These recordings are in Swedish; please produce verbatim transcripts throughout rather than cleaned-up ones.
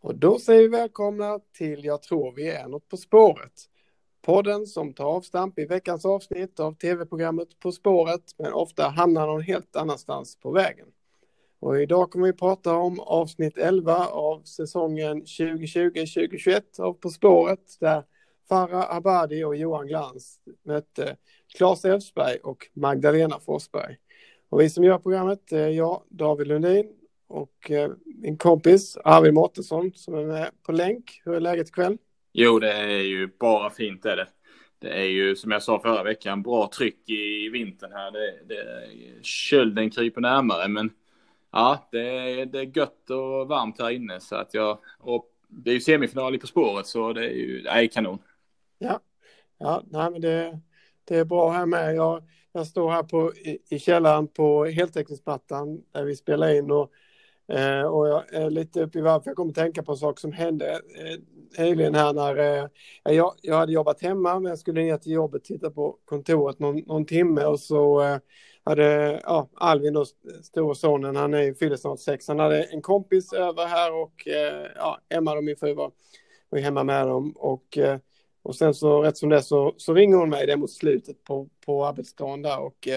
Och då säger vi välkomna till Jag tror vi är något på spåret. Podden som tar avstamp i veckans avsnitt av tv-programmet På spåret, men ofta hamnar någon helt annanstans på vägen. Och idag kommer vi prata om avsnitt elva av säsongen tjugo tjugo tjugo tjugoett av På spåret, där Farah Abadi och Johan Glans mötte Claes Elfsberg och Magdalena Forsberg. Och vi som gör programmet är jag, David Lundin, och min kompis Arvid Mårtensson som är med på länk. Hur är läget ikväll? Jo, det är ju bara fint är det. Det är ju, som jag sa förra veckan, bra tryck i vintern här. Det, det, kölden kryper närmare, men ja, det, det är gött och varmt här inne. Så att jag, och det är ju semifinal i På spåret, så det är ju det är kanon. Ja, ja nej, men det, det är bra här med. Jag, jag står här på, i, i källaren på heltäckningsplattan där vi spelar in och Eh, och jag är lite uppe i varv, för jag kommer tänka på en sak som hände eh, helgen här när eh, jag, jag hade jobbat hemma, men jag skulle ner till jobbet, titta på kontoret någon, någon timme, och så eh, hade ja, Alvin då, storsonen, han är fyller snart sex, han hade en kompis över här och eh, ja, Emma och min fru var, var hemma med dem, och, eh, och sen så rätt som det så, så ringer hon mig det mot slutet på, på arbetsdagen där och,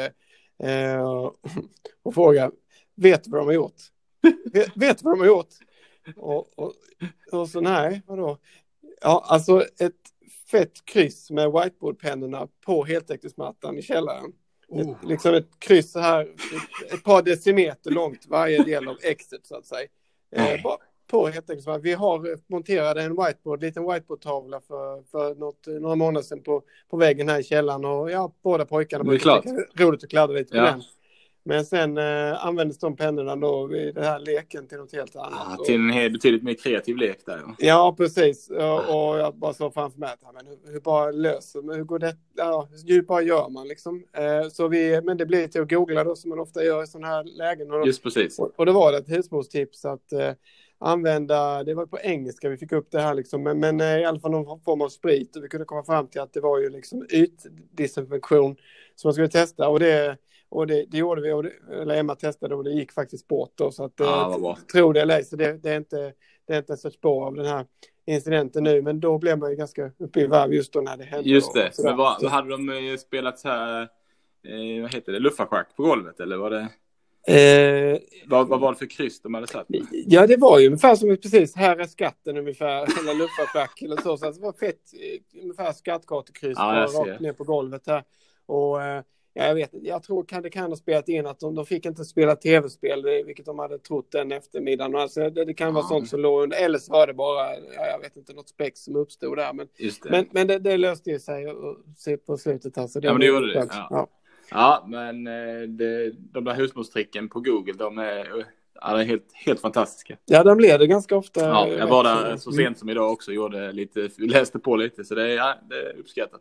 eh, och frågar, vet du vad de har gjort? Vet, vet du vad de har gjort? Och, och, och så nej, vadå? Ja, alltså ett fett kryss med whiteboardpennorna på heltäckningsmattan i källaren. Oh. Ett, liksom ett kryss här, ett, ett par decimeter långt varje del av exet så att säga. Eh, på, på heltäckningsmattan. Vi har monterat en whiteboard, liten whiteboardtavla för, för något, några månader sedan på, på väggen här i källaren. Och ja, båda pojkarna brukar roligt att kladda lite på ja. den. Men sen eh, användes de pennorna då i den här leken till något helt annat. Ja, till en helt betydligt mer kreativ lek där. Ja, ja precis. Och, och jag bara så framför mig att men hur, hur bara löser hur går det? Ja, hur bara gör man liksom. Eh, så vi, men det blir till att googla då som man ofta gör i sådana här lägen. Och, just precis. Och, och det var ett husmorstips att eh, använda, det var på engelska vi fick upp det här liksom, men, men eh, i alla fall någon form av sprit, och vi kunde komma fram till att det var ju liksom ytdisinfektion som man skulle testa, och det Och det, det gjorde vi, och det, eller Emma testade och det gick faktiskt bort då, så att ja, tro det eller så det, det är inte det är inte en sorts spår av den här incidenten nu, men då blev man ju ganska uppe i varv just då när det hände. Just det, men vad, vad hade de spelat så här, eh, vad heter det, luffarschack på golvet, eller var det eh, vad, vad var det för kryss de hade satt? Ja, det var ju ungefär som precis, här är skatten ungefär, eller luffarschack eller så, så alltså, det var fett, ungefär skattkartekryss ja, rakt ner på golvet här, och eh, ja, jag vet, jag tror kan det kan ha spelat in att de, de fick inte spela tv-spel, vilket de hade trott den eftermiddagen. Alltså, det, det kan vara ja. sånt som låg under, eller så var det bara, ja, jag vet inte, något spex som uppstod där. Men det. men, men det, det löste ju sig och, se på slutet här. Så det ja, men det gjorde det. Ja. Ja. ja, men det, de där husmorstricken på Google, de är, ja, de är helt, helt fantastiska. Ja, de leder ganska ofta. Ja, jag var där så sent som idag också, gjorde lite, läste på lite, så det är, ja, det är uppskattat.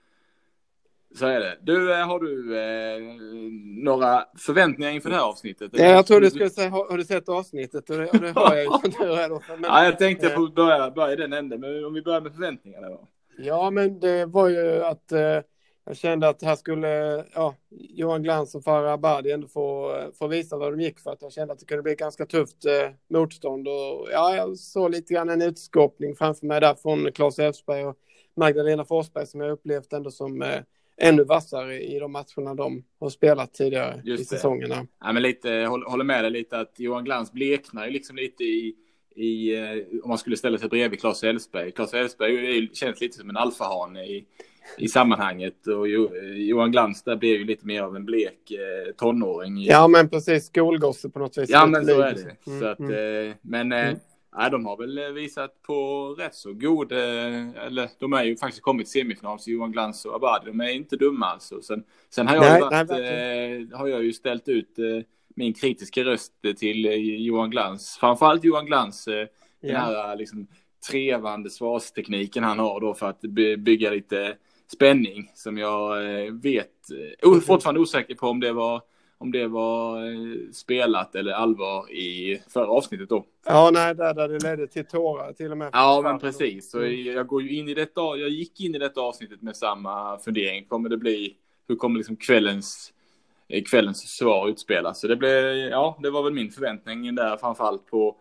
Så är det. Du, har du eh, några förväntningar inför det här avsnittet? Ja, jag tror du skulle säga, har, har du sett avsnittet? Och det, och det har jag ju. men, ja, jag tänkte jag får börja, börja den änden, men om vi börjar med förväntningarna då? Ja, men det var ju att eh, jag kände att här skulle ja, Johan Glans och Farah Abadi ändå få, få visa vad de gick för. Att jag kände att det kunde bli ganska tufft eh, motstånd. Och, ja, jag såg lite grann en utskåpning framför mig där från Claes Elfsberg och Magdalena Forsberg som jag upplevt ändå som eh, ännu vassare i de matcherna de har spelat tidigare i säsongerna. Ja, men lite, jag håller med dig lite att Johan Glans bleknar ju liksom lite i, i om man skulle ställa sig bredvid Claes Elfsberg. Claes Elfsberg känns lite som en alfahane i, i sammanhanget, och Johan Glans där blir ju lite mer av en blek eh, tonåring. I... Ja, men precis, skolgosse på något vis. Ja, men så är det. Mm, så att, mm. eh, men eh, mm. Ja, de har väl visat på rätt så god, eller de är ju faktiskt kommit till semifinal, så Johan Glans och Abadi, de är inte dumma alltså. Sen, sen har, jag nej, varit, nej, eh, har jag ju ställt ut eh, min kritiska röst till eh, Johan Glans. Framförallt Johan Glans, eh, ja. den här liksom trevande svarstekniken han har då för att by- bygga lite spänning, som jag eh, vet, eh, fortfarande osäker på om det var om det var spelat eller allvar i förra avsnittet då. Ja, nej, där, där det ledde till tårar till och med. Ja, men precis. Så jag går ju in i detta, jag gick in i detta avsnittet med samma fundering. Kommer det bli, hur kommer liksom kvällens kvällens svar utspelas? Så det blev, ja, det var väl min förväntning där, framförallt på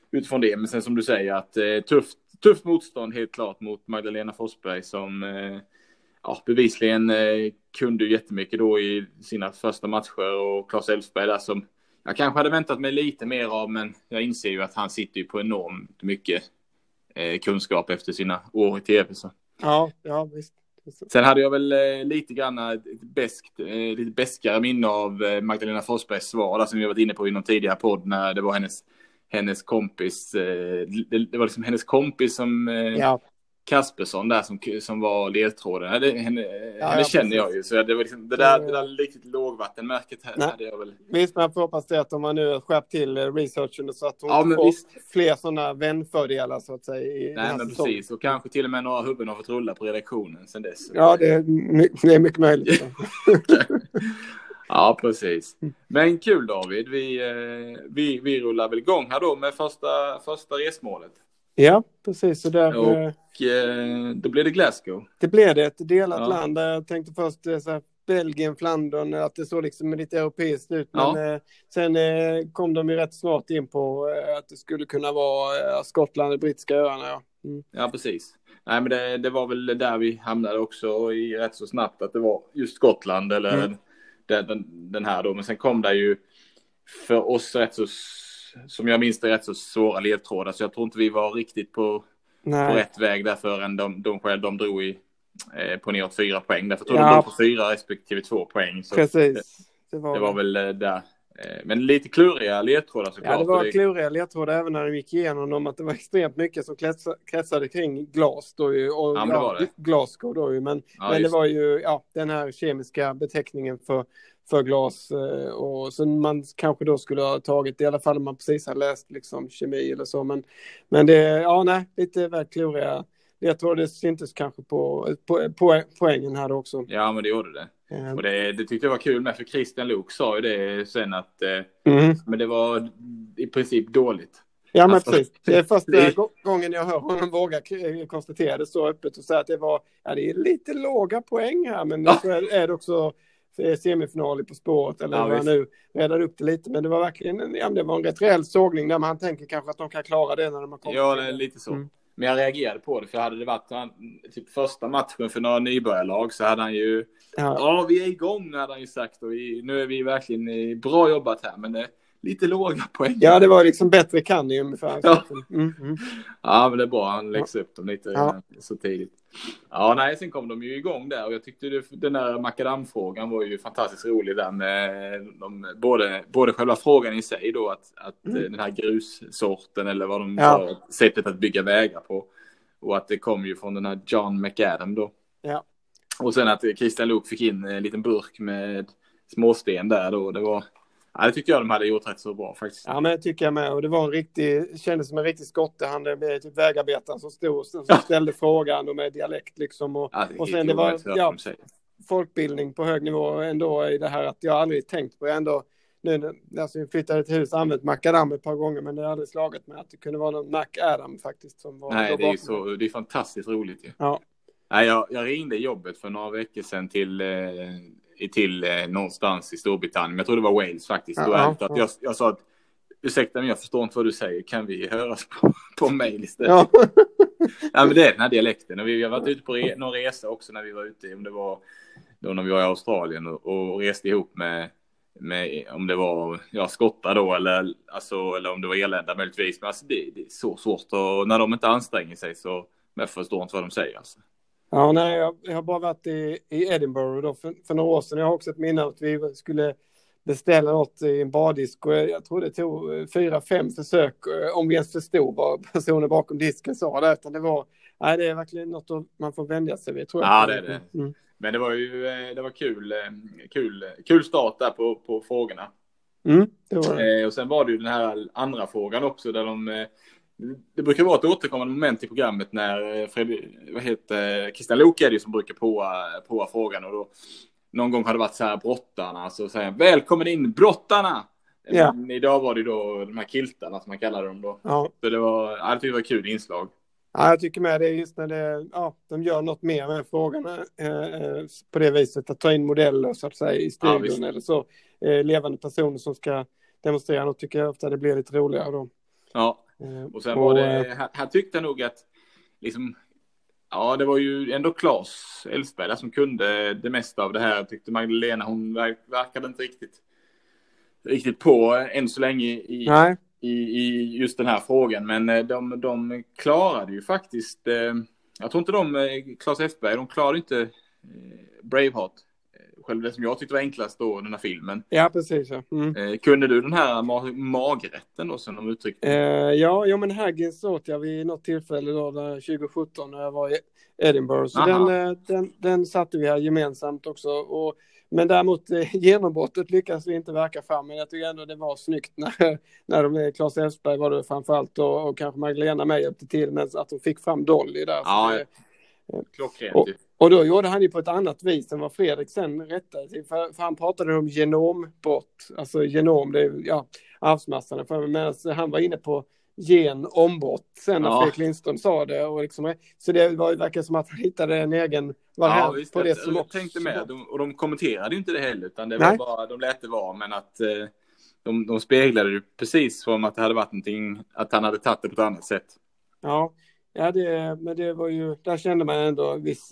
utifrån det. Men sen som du säger att eh, tufft, tufft motstånd helt klart mot Magdalena Forsberg som eh, ja, bevisligen eh, kunde jättemycket då i sina första matcher, och Claes Elfsberg där som jag kanske hade väntat mig lite mer av, men jag inser ju att han sitter ju på enormt mycket eh, kunskap efter sina år i tv. Så. Ja, ja visst. Sen hade jag väl eh, lite grann ett bäst, eh, lite bäskare minne av eh, Magdalena Forsbergs svar där, som vi varit inne på i någon tidigare podd när det var hennes, hennes kompis, eh, det, det var liksom hennes kompis som eh, ja. Kaspersson där som, som var ledtråden. Det, henne, ja, henne ja, känner jag ju. Så det var liksom, det där, det där riktigt lågvattenmärket här. Hade jag väl. Visst, man får hoppas det att de har nu skärpt till researchen så att hon ja, får visst. fler sådana vänfördelar så att säga. I Nej, men säsongen. Precis. Och kanske till och med några huvuden har fått rulla på redaktionen sen dess. Ja, det är, det är mycket möjligt. Ja, precis. Men kul David. Vi, vi, vi rullar väl igång här då med första, första resmålet. Ja, precis. Så där, och eh, då blir det Glasgow. Det blev det, ett delat ja. land. Jag tänkte först så här, Belgien, Flandern, att det såg liksom lite europeiskt ut. Men ja. eh, sen eh, kom de ju rätt snart in på eh, att det skulle kunna vara eh, Skottland och brittiska öarna. Ja, mm. ja precis. Nej, men det, det var väl där vi hamnade också i rätt så snabbt, att det var just Skottland eller mm. den, den, den här då. Men sen kom det ju för oss rätt så, som jag minns det, rätt så svåra ledtrådar. Så jag tror inte vi var riktigt på, på rätt väg där förrän de, de själv de drog i, eh, på neråt fyra poäng. Därför tror jag ja. de drog på fyra respektive två poäng. Så precis. Det, det, var... det var väl eh, där. Eh, men lite kluriga ledtrådar såklart. Ja, det var kluriga ledtrådar även när de gick igenom dem. Att det var extremt mycket som kretsade, kretsade kring glas då ju. Och, ja, men det var det. Glasgow då ju. Men, ja, men det var ju ja, den här kemiska beteckningen för för glas, och så man kanske då skulle ha tagit, i alla fall om man precis har läst liksom kemi eller så, men, men det, ja nej, lite väl kluriga. Jag tror det syntes kanske på, på, på poängen här också. Ja, men det gjorde det. Mm. Och det, det tyckte jag var kul med, för Christian Luuk sa ju det sen att mm. men det var i princip dåligt. Ja, men alltså, precis. Det är första det... gången jag hör honom våga konstatera det så öppet och säga att det var, ja det är lite låga poäng här, men ja. Så är det också semifinal På spåret eller ja, vad nu räddade upp det lite, men det var verkligen ja, det var en rätt reell sågning där man tänker kanske att de kan klara det när de har kommit. Ja, det är lite så. Mm. Men jag reagerade på det, för hade det varit han, typ första matchen för några nybörjarlag så hade han ju ja, ja vi är igång hade han ju sagt, och vi, nu är vi verkligen bra jobbat här, men det är lite låga poäng. Ja, det var liksom bättre kan det ungefär. Ja. Mm, mm. Ja, men det är bra, han läggs ja. upp dem lite ja. så tidigt. Ja, nej, sen kom de ju igång där, och jag tyckte det, den där makadamfrågan var ju fantastiskt rolig där med de, både, både själva frågan i sig då, att, att mm. den här grussorten eller vad de ja. sa, sättet att bygga vägar på, och att det kom ju från den här John McAdam då. Ja. Och sen att Christian Luuk fick in en liten burk med småsten där då, det var ja, det tyckte jag de hade gjort rätt så bra faktiskt. Ja, men det tycker jag med. Och det var en riktig, kändes som en riktig skotte. Han är typ vägarbetaren som stod som ja. ställde frågan och med dialekt liksom. Och, ja, och sen det var ja, folkbildning på hög nivå ändå i det här att jag aldrig tänkt på. Jag ändå, nu alltså jag flyttade till hus och använt Macadam ett par gånger, men det har aldrig slagit med att det kunde vara någon McAdam faktiskt som var. Nej, det är, så, det är fantastiskt roligt ju. Ja. Nej, jag, jag ringde jobbet för några veckor sedan till... Eh, till eh, någonstans i Storbritannien. Jag tror det var Wales faktiskt. Ja, ja, ja. Att jag, jag sa att ursäkta men jag förstår inte vad du säger. Kan vi höras på, på mail istället? Ja. Ja, men det är den här dialekten. Och vi har varit ute på re, någon resa också när vi var ute. Om det var då när vi var i Australien och, och reste ihop med, med om det var ja, skottar då eller, alltså, eller om det var irländare möjligtvis. Men alltså, det, det är så svårt. Och när de inte anstränger sig så jag förstår inte vad de säger alltså. Ja, nej, jag, jag har bara varit i, i Edinburgh då för, för några år sedan. Jag har också ett minne att vi skulle beställa något i en baddisk och jag, jag tror det tog fyra, fem försök om vi ens förstod vad personen bakom disken sa där. Utan det var, nej, det är verkligen något man får vänja sig vid, tror jag. Ja, det är det. Mm. Men det var ju det var kul, kul, kul start där på, på frågorna. Mm, det var det. Och sen var det ju den här andra frågan också där de... Det brukar vara ett återkommande moment i programmet när Fred, vad heter, Christian Luuk är det som brukar på, på frågan, och då någon gång har det varit så här brottarna, så säger välkommen in brottarna. Ja. Men idag var det då de här kiltarna som man kallar dem då. Ja. Så det var, jag tyckte det var ett kul inslag. Ja, jag tycker med det just när det, ja, de gör något mer med frågorna eh, på det viset, att ta in modeller så att säga i studion ja, eller så, eh, levande personer som ska demonstrera något, tycker jag ofta det blir lite roligare då. Ja. Eh, Och sen och, var det, här, här tyckte jag nog att liksom, ja, det var ju ändå Claes Elfsberg där som kunde det mesta av det här. Jag tyckte Magdalena, hon verk, verkade inte riktigt riktigt på än så länge i, i, i just den här frågan. Men de, de klarade ju faktiskt, eh, jag tror inte de, Claes Elfsberg, de klarade inte eh, Braveheart. Själv det som jag tyckte var enklast då, den här filmen. Ja, precis. Ja. Mm. Eh, kunde du den här ma- magrätten då, som de uttryckte? Eh, ja, ja, men Haggis åt jag vid något tillfälle då, tjugo sjutton när jag var i Edinburgh. Så den, den, den satte vi här gemensamt också. Och, men däremot eh, genombrottet lyckas vi inte verka fram. Men jag tycker ändå det var snyggt när, när de blev Claes Elfsberg var det framförallt och, och kanske Magdalena med hjälpte till. Men att de fick fram Dolly där. Ja, det, klockrent. Och, och då gjorde han ju på ett annat vis än vad Fredrik sen rättade till. För, för han pratade om genombrott. Alltså genom, det är ja, arvsmassan. För, medan han var inne på genombrott sen när ja. Fredrik Lindström sa det. Och liksom, så det var ju verkligen som att han hittade en egen variant ja, visst, på det. Jag, som jag tänkte med. De, och de kommenterade ju inte det heller. Utan det var Nej. bara, de lät det vara. Men att eh, de, de speglade ju precis som att det hade varit någonting. Att han hade tagit det på ett annat sätt. Ja. Ja, det, men det var ju, där kände man ändå viss,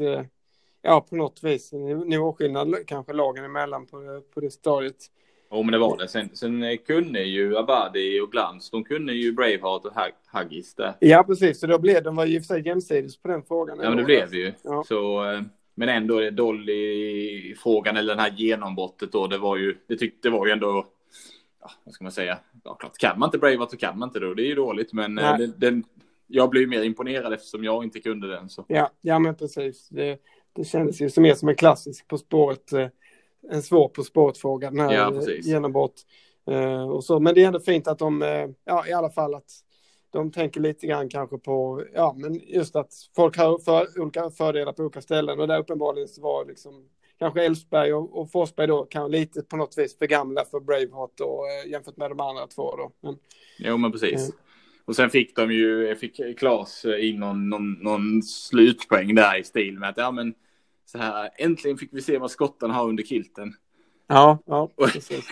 ja på något vis, nivåskillnad kanske lagen emellan på, på det stadiet. Ja, men det var det. Sen, sen kunde ju Abadi och Glans, de kunde ju Braveheart och Haggis där. Ja, precis. Så då blev de var ju för sig jämsides på den frågan. Ja, men det blev ju. Ja. Så, men ändå Dolly-frågan eller den här genombrottet då, det var ju, det tyckte det var ju ändå, ja, vad ska man säga? Ja, klart, kan man inte Braveheart så kan man inte då. Det är ju dåligt, men det, den jag blev mer imponerad eftersom jag inte kunde den. Så. Ja, ja, men precis. Det, det kändes ju som mer som en klassisk På spåret, en svår På spåret-fråga, den här ja, genombrott. Uh, och så. Men det är ändå fint att de, uh, ja i alla fall att de tänker lite grann kanske på, ja men just att folk har för, olika fördelar på olika ställen och där uppenbarligen så var liksom kanske Elfsberg och, och Forsberg då kan lite på något vis för gamla för Braveheart och, uh, jämfört med de andra två då. Men, jo men precis. Uh, Och sen fick de ju, fick Claes in någon, någon, någon slutpoäng där i stil med att ja men så här, äntligen fick vi se vad skottarna har under kilten. Ja, ja, precis.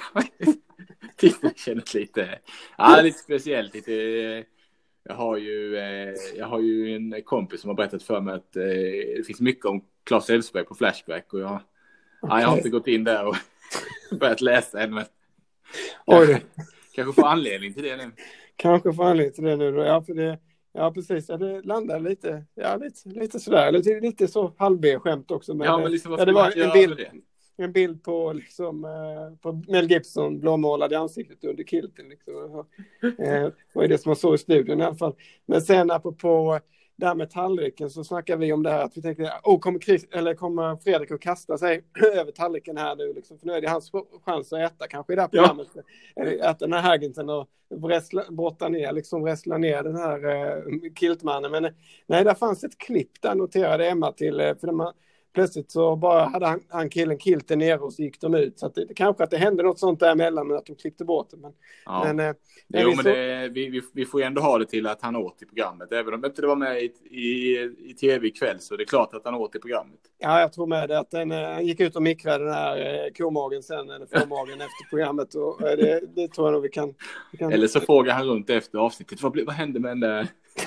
Det kändes lite, ja lite speciellt, lite, jag har ju, jag har ju en kompis som har berättat för mig att det finns mycket om Claes Elfsberg på Flashback och jag, okay. ja, jag har inte gått in där och börjat läsa än men kanske, kanske får anledning till det nu. Kanske får anledning till det nu då. Ja, för det, ja precis. Ja, det landar lite, ja, lite, lite sådär. Lite, lite så halvbe-skämt också. Men, ja, men liksom, ja, det var en bild, en bild på, liksom, på Mel Gibson blåmålad i ansiktet under kilten. Liksom. Det var det som man såg i studion i alla fall. Men sen apropå där med tallriken så snackar vi om det här att vi tänkte, oh, kommer, Chris, eller kommer Fredrik att kasta sig över tallriken här nu liksom, för nu är det hans chans att äta kanske i det här programmet, ja. Eller äta den här Hagginsen och wrestla, brotta ner, liksom wrestla ner den här eh, kiltmannen, men nej, där fanns ett klipp där noterade Emma till, för man plötsligt så bara hade han, han killen kilten ner och så gick de ut. Så att det, det kanske att det hände något sånt däremellan men att de klippte bort det. Men, ja. men, eh, jo, vi, men det, vi, vi, vi får ju ändå ha det till att han åt i programmet. Även om inte det var med i, i, i tv ikväll så det är klart att han åt i programmet. Ja, jag tror med det. Att den, han gick ut och mikrade den här eh, komagen sen, eller förmagen efter programmet. Och, eh, det, det tror jag nog vi kan, vi kan... Eller så frågar han runt efter avsnittet. Vad, vad hände med den där...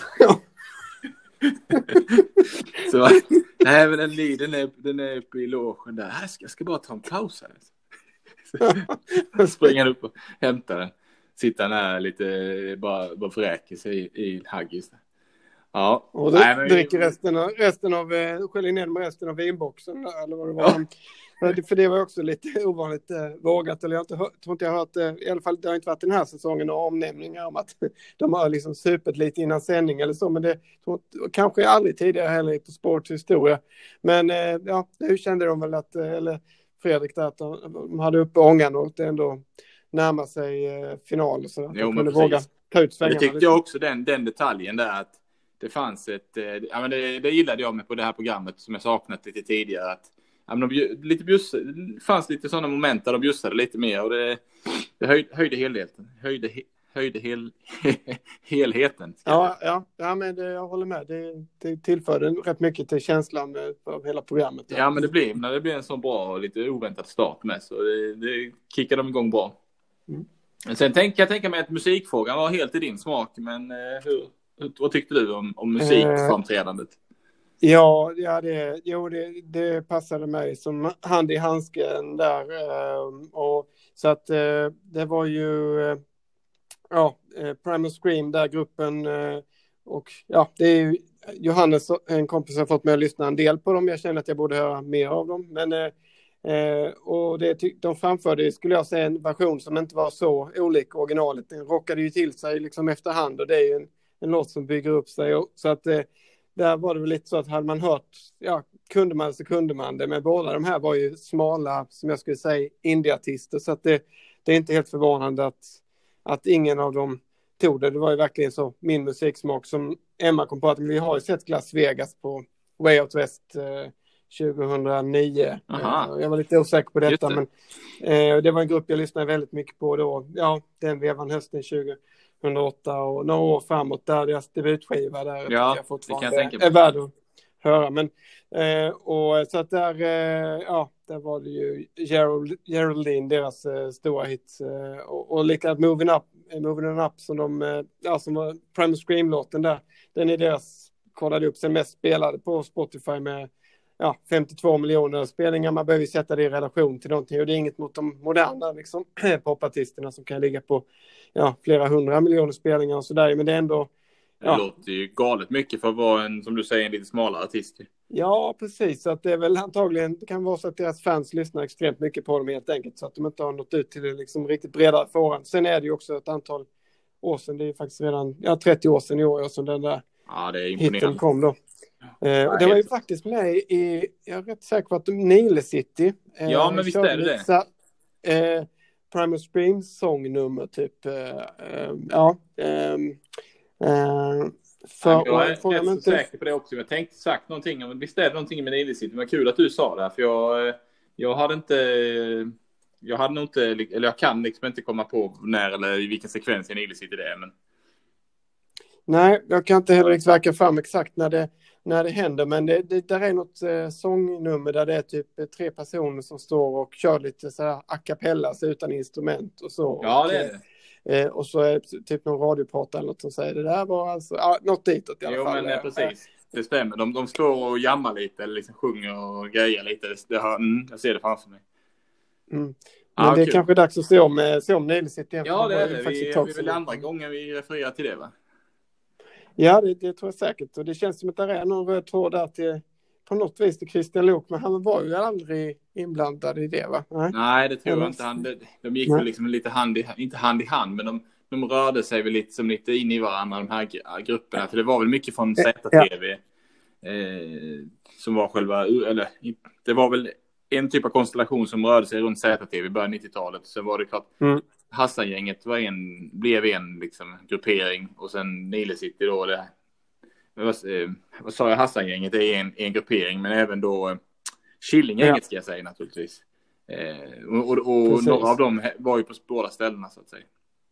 Så, nej men den, den, är, den är uppe i logen där. Jag ska, jag ska bara ta en paus här. Så springer upp och hämtar den. Sitter där lite, bara, bara förräker sig i, i Haggis. Ja. Och då nej, men... dricker resten av, resten av sköljer ner med resten av vinboxen där, eller vad det var. Ja. För det var också lite ovanligt eh, vågat. Eller jag inte hör, tror inte jag har hört, eh, i alla fall det har inte varit den här säsongen och omnämningar om att de har liksom supet lite innan sändning eller så. Men det tror, kanske aldrig tidigare heller på Sports historia. Men eh, ja, nu kände de väl att, eh, eller Fredrik där, att de hade uppe ångan och det ändå närmar sig eh, final. Så att jo, de kunde våga ta ut svängarna. Det tyckte jag också, den, den detaljen där att det fanns ett, eh, ja men det, det gillade jag med på det här programmet som jag saknat lite tidigare att ja, men de, lite bjuss, det fanns lite sådana moment där de bjussade lite mer och det, det höj, höjde helheten. Höjde, höjde hel, helheten. Ja, ja, ja, men det, jag håller med. Det, det tillförde rätt mycket till känslan av hela programmet. Ja, men det blir, när det blir en så bra och lite oväntad start med så det, det kickar de igång bra. Mm. Sen tänk, jag tänker mig att musikfrågan var helt i din smak, men eh, hur, hur, vad tyckte du om, om musikframträdandet? Eh, ja, ja det, jo, det, det passade mig som hand i handsken där. Eh, och, så att eh, det var ju eh, ja, eh, Primal Scream där gruppen eh, och ja, det är ju Johannes, en kompis, har fått mig att lyssna en del på dem. Jag känner att jag borde höra mer av dem, men eh, Eh, och det, de framförde, skulle jag säga, en version som inte var så olik originalet. Den rockade ju till sig liksom efterhand, och det är ju en, en låt som bygger upp sig. Och, så att eh, där var det väl lite så att hade man hört, ja, kunde man så kunde man det. Men båda de här var ju smala, som jag skulle säga, indieartister. Så att det, det är inte helt förvånande att, att ingen av dem tog det. Det var ju verkligen så min musiksmak, som Emma kom på, att vi har ju sett Las Vegas på Way Out West eh, tjugohundraniio. Aha. Jag var lite osäker på detta, det. men eh, det var en grupp jag lyssnade väldigt mycket på då. Ja, den vevan hösten tjugohundraåtta och några år framåt, där deras debutskiva där ja, jag fortfarande är värd att höra. Men, eh, och så att där, eh, ja, där var det ju Gerald, Geraldine, deras eh, stora hit. Eh, och, och lika Moving Up, Moving Up som de, eh, ja, som var Primal Scream-låten där. Den är deras, kollade upp, sen mest spelade på Spotify med ja, femtiotvå miljoner spelningar. Man behöver sätta det i relation till någonting, och det är inget mot de moderna liksom, popartisterna som kan ligga på ja, flera hundra miljoner spelningar och sådär, men det är ändå ja. Det låter ju galet mycket för att vara en, som du säger, en lite smalare artist. Ja, precis, så att det är väl antagligen, det kan vara så att deras fans lyssnar extremt mycket på dem helt enkelt, så att de inte har nått ut till det liksom riktigt bredare fåran. Sen är det ju också ett antal år sedan, det är faktiskt redan ja, trettio år sedan i år som den där ja, det är hitten kom då. Eh, och det var ju faktiskt med i, jag är rätt säker på att Nile City. Eh, ja, men visst är det det. Så, eh, Primal Screams sångnummer typ. Eh, eh, ja. Eh, eh, för, ja, jag är rätt så inte... säker på det också. Jag tänkte sagt någonting om, visst är det någonting med Nile City. Men kul att du sa det, för jag, jag hade inte, jag hade nog inte, eller jag kan liksom inte komma på när eller i vilken sekvens i Nile City det är, men nej, jag kan inte heller riktigt verka fram exakt när det när det händer, men det, det där är något eh, sångnummer där det är typ eh, tre personer som står och kör lite så här a cappella, så utan instrument och så. Ja, och, det är det. Eh, och så är det typ någon radiopratare eller något som säger det där var alltså, ja, något ditåt i alla jo, fall. Jo, men eh, precis. Det stämmer. De, de står och jammar lite eller liksom sjunger och grejer lite. Det, det har, mm, jag ser det framför mig. Mm. Men ah, det är kul. Kanske dags att se om, se om Nile City. Ja, det är det. Vi, vi vill andra gången vi refererar till det, va? Ja, det, det tror jag säkert. Och det känns som att det är någon röd tråd där till, på något vis till Christian Lok. Men han var ju aldrig inblandad i det, va? Nej, Nej det tror jag inte. Han, de, de gick väl liksom lite hand i, inte hand i hand, men de, de rörde sig väl lite som lite in i varandra, de här grupperna. För det var väl mycket från Z T V ja. eh, som var själva, eller det var väl en typ av konstellation som rörde sig runt Z T V i början av nittiotalet. Sen var det klart... Mm. Hassan-gänget var en, blev en liksom, gruppering, och sen Nile City då, det, vad, eh, vad sa jag, Hassan-gänget är en, en gruppering, men även då eh, Killinggänget ja. Ska jag säga naturligtvis. Eh, och och, och några av dem var ju på båda ställena så att säga.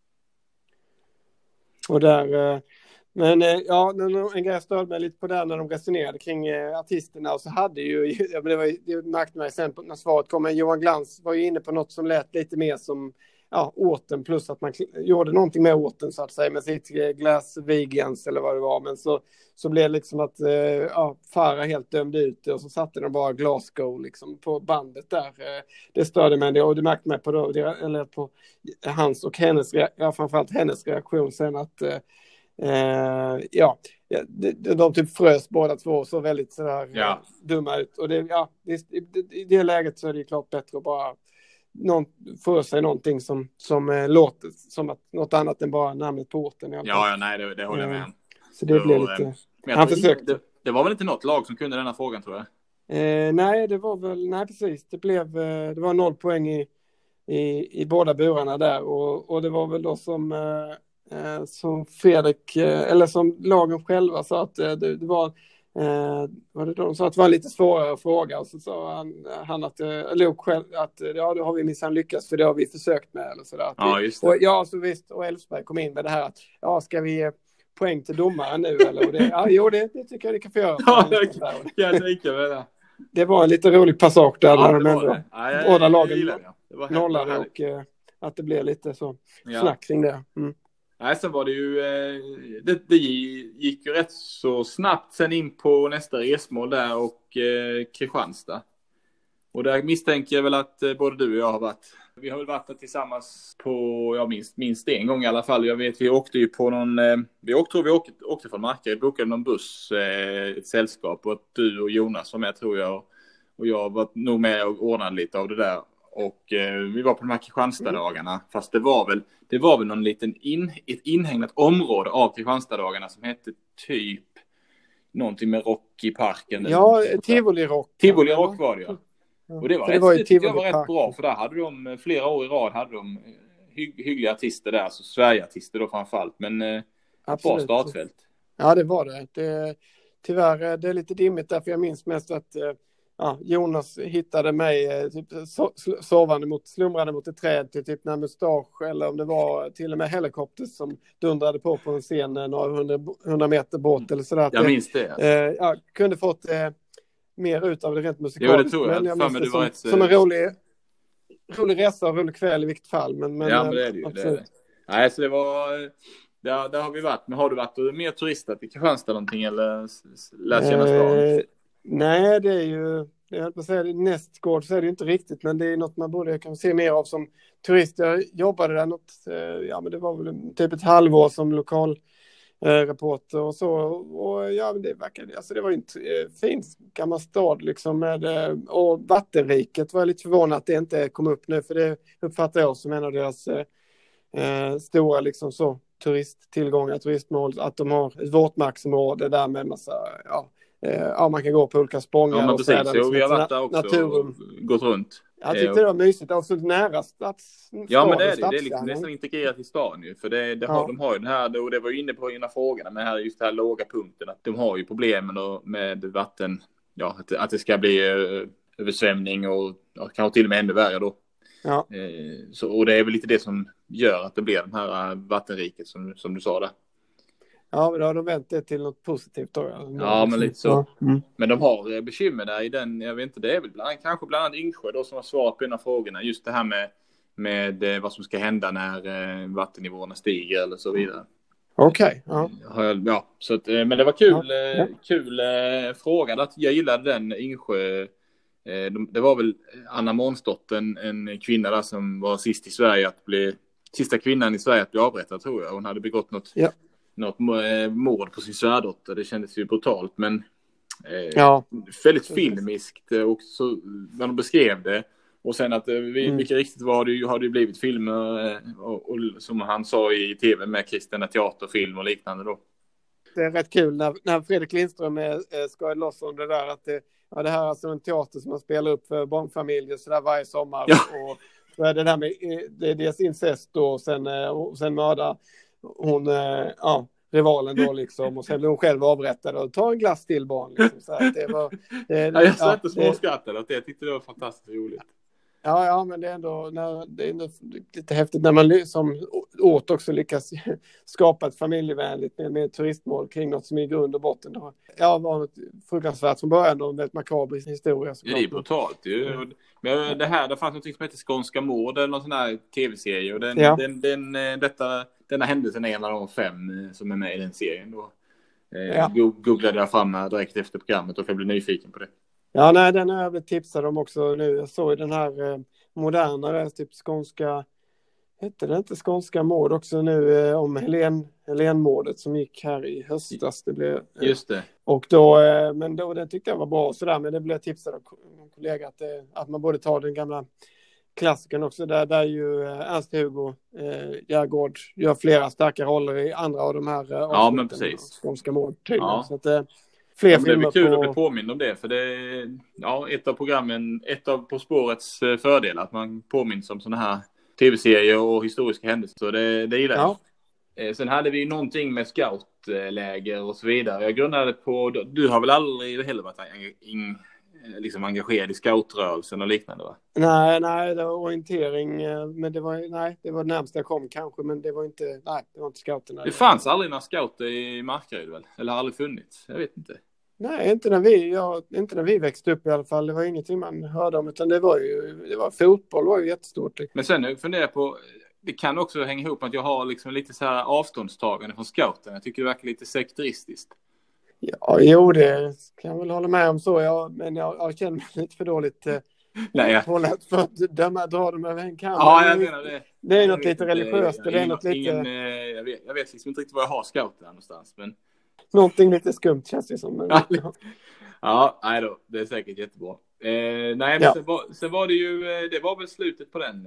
Och där, eh, men eh, ja, en grej jag störde mig lite på där när de resonerade kring eh, artisterna, och så hade ju, det, var, det märkte mig sen när svaret kom, men Johan Glans var ju inne på något som lät lite mer som ja, åten, plus att man gjorde någonting med åten så att säga, med sitt Glaswegians eller vad det var, men så, så blev det liksom att eh, ja, Farah helt dömde ut det, och så satte de bara Glasgow liksom på bandet där. Eh, det störde mig, och det märkte mig på, då, eller på hans och hennes, ja, framförallt hennes reaktion sen att eh, eh, ja, de, de typ frös båda två så väldigt sådär ja. dumma ut, och det, ja, det, i, i det läget så är det klart bättre att bara någon, för sig någonting som, som eh, låter som att något annat än bara namnet på orten. Ja, ja, nej, det, det håller jag med om. Så det blev lite... Eh, han försökte. Det, det var väl inte något lag som kunde denna frågan, tror jag? Eh, nej, det var väl... Nej, precis. Det blev... Eh, det var noll poäng i, i, i båda burarna där. Och, och det var väl då som... Eh, som Fredrik... Eh, eller som lagen själva sa att eh, det, det var... Eh, var det då de sa att det var en lite svårare fråga, och så sa han, han att, eh, Lok själv, att ja, det har vi minsann lyckats, för det har vi försökt med, eller sådär. Ja, just det. Och, ja, så visst, och Elfsberg kom in med det här att ja, ska vi ge poäng till domaren nu, eller? Och det, ja, jo, det, det tycker jag det kan få göra. Ja, det kan jag tänka mig det. Det var en lite rolig passage där, ja, när de ändå, båda lagen det nollade, och eh, att det blev lite så Ja. snack kring det. Mm. Nej, sen var det ju, det, det gick ju rätt så snabbt sen in på nästa resmål där och eh, Kristianstad. Och där misstänker jag väl att eh, både du och jag har varit. Vi har väl varit där tillsammans på, ja, minst, minst en gång i alla fall. Jag vet, vi åkte ju på någon, eh, vi åkte, tror vi åkte, åkte från Markaryd, bokade någon buss, eh, ett sällskap, och du och Jonas var med, tror jag. Och, och jag var nog med och ordnade lite av det där. Och eh, vi var på de här Kristianstad-dagarna, mm. fast det var väl det var väl någon liten in, ett inhägnat område av Kristianstad-dagarna som hette typ någonting med rock i parken. Ja, Tivoli-rock. Tivoli-rock var det, ja. Ja. Och det var, det rätt, var, det tyckte jag var rätt bra, för där hade de flera år i rad hade de hy, hyggliga artister där, alltså Sverige-artister då framförallt, men eh, ett bra startfält. Ja, det var det. det. Tyvärr, det är lite dimmigt där, för jag minns mest att ja, Jonas hittade mig typ sovande mot, slumrade mot ett träd till typ när mustasch, eller om det var till och med helikopter som dundrade på på en scen några hundra, hundra meter bort eller sådär. Jag minns det. Alltså. Eh, ja, kunde fått eh, mer ut av det rent musikaliskt. Jo, det tror jag. Men jag minns det som, ett... som en rolig, rolig resa och rolig kväll i vilket fall. Men, men, ja, men det är det ju. Det är det. Nej, så det var... Där, där har vi varit. Men har du varit mer turistat i Kristianstad någonting, eller lärt känna stan? Eh, nej, det är ju... Jag höll på att säga det, nästgård så är det inte riktigt, men det är något man borde kan se mer av som turist. Jag jobbade där något, ja men det var väl typ ett halvår som lokal eh, reporter och så, och ja men det verkade, alltså det var ju en eh, fin gammal stad liksom med, eh, och vattenriket var jag lite förvånad att det inte kom upp nu, för det uppfattar jag som en av deras eh, stora liksom så turisttillgångar, turistmål, att de har ett våtmarksområde där med massa, ja Ja, man kan gå på olika språngar. Ja, men och precis. Liksom jo, vi har varit där också naturen. och gått runt. Jag tyckte det var mysigt. Alltså nära stads... Ja, men det är det. Det är liksom nästan integrerat i stan ju. För det, det har, ja. de har ju den här, och det var ju inne på en av frågorna, med här, just den här låga punkten. Att de har ju problemen med vatten. Ja, att, att det ska bli uh, översvämning och ja, kanske till och med ännu värre då. Ja. Eh, så, och det är väl lite det som gör att det blir den här uh, vattenriket som, som du sa där. Ja, men då har de vänt det till något positivt då. Ja, men lite så. Mm. Men de har bekymmer där i den, jag vet inte, det är väl bland, kanske bland annat Yngsjö då som har svarat på en av frågorna. Just det här med, med vad som ska hända när vattennivåerna stiger eller så vidare. Okej, okay, ja. ja. Så att, men det var kul, ja. Ja. kul eh, fråga. Att jag gillade den Yngsjö. Eh, de, det var väl Anna Månsdotter, en, en kvinna där som var sist i Sverige att bli, sista kvinnan i Sverige att bli avrättad, tror jag. Hon hade begått något... Ja. något mord på sin svärdotter. Det kändes ju brutalt, men eh, ja. väldigt filmiskt och så när de beskrev det, och sen att eh, mm. vilka riktigt var det, har det ju blivit filmer eh, och, och som han sa i tv med Kristina teaterfilm och liknande då. Det är rätt kul när, när Fredrik Lindström eh, skojade loss om det där, att det, ja, det här är alltså en teater som man spelar upp för barnfamiljer så där varje sommar, ja. och så är det där med det är dels incest och sen, och sen mörda hon, ja, rivalen då liksom, och sen blev hon själv avrättad och ta en glass till barn liksom, så att det var det, ja, jag satt ja, och småskrattade att det tyckte det var fantastiskt roligt. Ja, ja, men det är ändå, när, det är ändå lite häftigt när man som åt också lyckas skapa ett familjevänligt med, med turistmål kring något som är i grund och botten då. Ja, var något fruktansvärt från början och en väldigt makaber historia. Ja, det är brutalt ju. Mm. Men det här, det fanns något som heter Skånska mord eller någon sån här tv-serie, och den, ja. den, den, detta, denna händelsen är en av de fem som är med i den serien då. Ja. Googlade jag fram direkt efter programmet och jag blev nyfiken på det. Ja, nej, den har jag blivit tipsad om också nu. Jag såg den här eh, modernare, typ skånska, hette det inte Skånska mord också nu, eh, om Helen, Helenmordet som gick här i höstas. Det blev, eh, Just det. Och då, eh, men då, den tyckte jag var bra sådär, men det blev tipsad av en kollega att, eh, att man borde ta den gamla klassiken också, där, där ju Ernst-Hugo eh, Järegård gör flera starka roller i andra av de här eh, ja, men precis. Skånska mord tydligen. Ja. Så att eh, fler ja, det är kul på... att bli påmind om det, för det är ja, ett av programmen, ett av På spårets fördelar, att man påminns om sådana här tv-serier och historiska händelser, så det, det gillar jag. Ja. Sen hade vi ju någonting med scoutläger och så vidare. Jag grundade på, du har väl aldrig heller varit in, liksom engagerad i scoutrörelsen och liknande, va? Nej, nej, det var orientering, men det var nej, det var närmast jag kom kanske, men det var inte, nej, det var inte scouterna. Det fanns aldrig några scouter i Markaryd väl? Eller har aldrig funnits? Jag vet inte. Nej, inte när vi, ja, inte när vi växte upp i alla fall. Det var ingenting man hörde om, utan det var ju, det var fotboll var ju jättestort. Men sen nu funderar jag på, det kan också hänga ihop med att jag har liksom lite så här avståndstagande från scouten. Jag tycker det verkar lite sekteristiskt. Ja, jo, det kan jag väl hålla med om så. Ja, men jag, jag känner mig lite för dåligt eh, Nej, jag... hållet för att döma, dra dem över en kam. Ja, jag menar det. Det är jag något lite religiöst. Jag, det är ingen, något lite... ingen, jag, vet, jag vet liksom inte riktigt var jag har scouten någonstans. Men... Någonting lite skumt känns det som. Men... ja, ja, nej då. Det är säkert jättebra. Eh, nej, men ja. sen, var, sen var det ju, det var väl slutet på den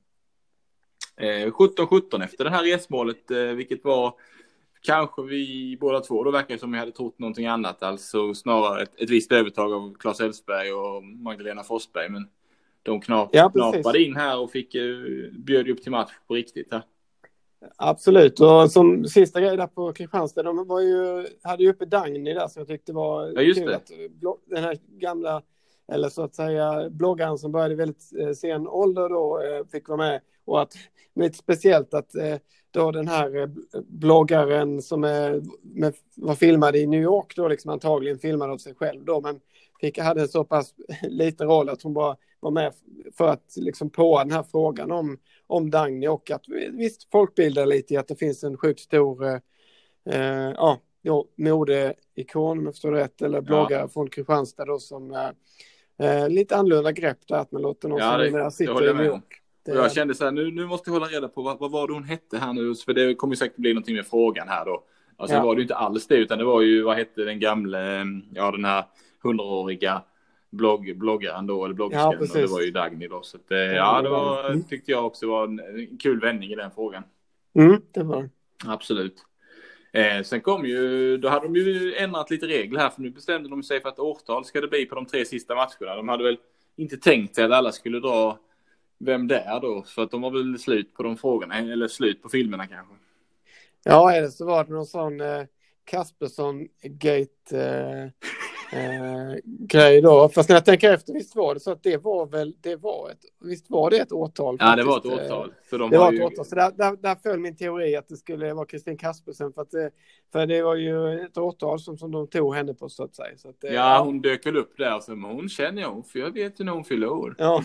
eh, sjutton sjutton efter det här resmålet, eh, vilket var kanske vi båda två, då verkar det som vi hade trott någonting annat, alltså snarare ett, ett visst övertag av Claes Elfsberg och Magdalena Forsberg, men de knap, ja, knapade in här och fick uh, bjöd upp till match på riktigt här. Absolut, och som sista grej där på Kristianstad, de var ju, hade ju uppe Dagny där, så jag tyckte det var ja, just kul det. Att den här gamla, eller så att säga bloggaren som började väldigt eh, sen ålder då eh, fick vara med, och att lite speciellt att eh, då den här eh, bloggaren som är, med, var filmad i New York då, liksom antagligen filmad av sig själv då, men fick, hade en så pass liten roll att hon bara var med för att liksom på den här frågan om, om Dagny, och att visst folkbildar lite i att det finns en sjukt stor eh, ja, jo, modeikon, om jag förstår rätt, eller bloggare ja. Från Kristianstad då, som eh, lite annorlunda grepp där, att man låter någon ja, som det, sitter i New York. Det... Jag kände så här, nu, nu måste jag hålla reda på vad, vad var det hon hette här nu, för det kommer ju säkert bli någonting med frågan här då. Alltså ja. Var det ju inte alls det, utan det var ju, vad hette den gamla, ja den här hundraåriga blogg, bloggaren då, eller bloggerskan, ja, och det var ju Dagny då. Så att, ja, ja, det var, mm. tyckte jag också var en, en kul vändning i den frågan. Mm, det var absolut. Eh, sen kom ju, då hade de ju ändrat lite regler här, för nu bestämde de sig för att årtal ska det bli på de tre sista matcherna. De hade väl inte tänkt sig att alla skulle dra vem det är då, för att de var väl slut på de frågorna, eller slut på filmerna kanske. Ja, eller så var det någon sån eh, Kaspersson-gate eh, eh, grej då. Fast när jag tänker efter, visst var det så att det var väl, det var ett, visst var det ett årtal? Ja, faktiskt. Det var ett årtal. För de det var ett ju... årtal, så där, där, där föll min teori att det skulle vara Kristin Kaspersen, för att det, för det var ju ett årtal som, som de tog henne på, så att säga. Så att, ja, ja, hon dök väl upp där, så hon känner jag, för jag vet ju när hon fyller år. Ja.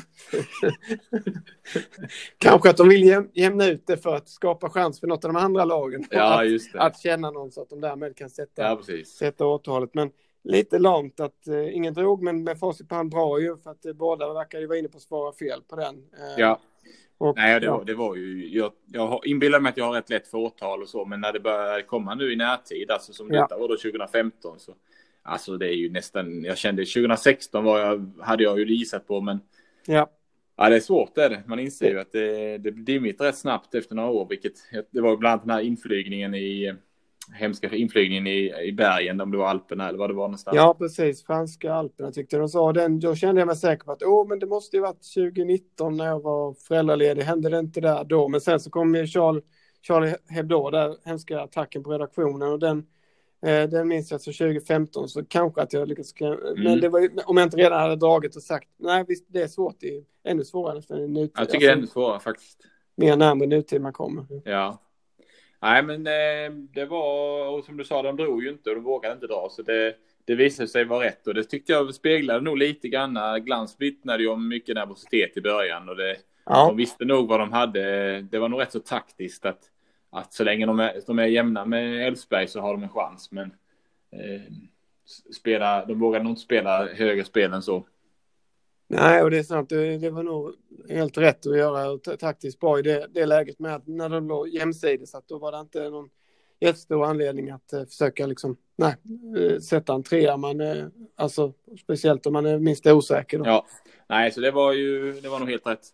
Kanske att de vill jäm, jämna ut det för att skapa chans för något av de andra lagen. Ja, att, just det. Att känna någon, så att de därmed kan sätta, ja, sätta årtalet. Men lite lamt att uh, ingen drog, men med facit på hand bra ju, för att uh, båda verkar ju vara inne på att svara fel på den. Uh, ja. Och, Nej, det, ja. Var, det var ju, jag, jag inbillar mig att jag har rätt lätt för årtal och så, men när det börjar komma nu i närtid, alltså som ja. Detta var då tjugo femton, så alltså det är ju nästan, jag kände tjugo sexton var jag, hade jag ju gissat på, men ja. Ja, det är svårt är det. Man inser ju att det, det dimmit rätt snabbt efter några år, vilket det var bland annat den här inflygningen i hemska inflygningen i, i bergen, om det var Alperna eller vad det var någonstans. Ja, precis. Franska Alperna tyckte de sa. Den, då kände jag mig säker på att åh, men det måste ju varit tjugo nitton när jag var föräldraledig. Hände det inte där då? Men sen så kom ju Charlie, Charlie Hebdo, där hemska attacken på redaktionen, och den, eh, den minns jag så tjugo femton, så kanske att jag lyckades. Mm. Men det var, om jag inte redan hade dragit och sagt, nej visst, det är svårt, det är ännu svårare efter en nutid. Jag tycker alltså, det är ännu svårare faktiskt. Mer närmare nutid man kommer. Ja. Nej, men eh, det var, och som du sa, de drog ju inte och de vågade inte dra, så det, det visade sig vara rätt, och det tyckte jag speglade nog lite grann. Glans vittnade ju om mycket nervositet i början, och det, ja. De visste nog vad de hade. Det var nog rätt så taktiskt att, att så länge de är, de är jämna med Elfsberg så har de en chans, men eh, spela, de vågade nog inte spela högre spel än så. Nej, och det är sant. Det, det var nog helt rätt att göra t- taktiskt bra i det, det läget, med att när de låg jämsides, att då var det inte någon jättestor anledning att uh, försöka liksom, nej, uh, sätta en trea. Man, uh, alltså, speciellt om man är minst osäker. Då. Ja, nej, så det var ju, det var nog helt rätt.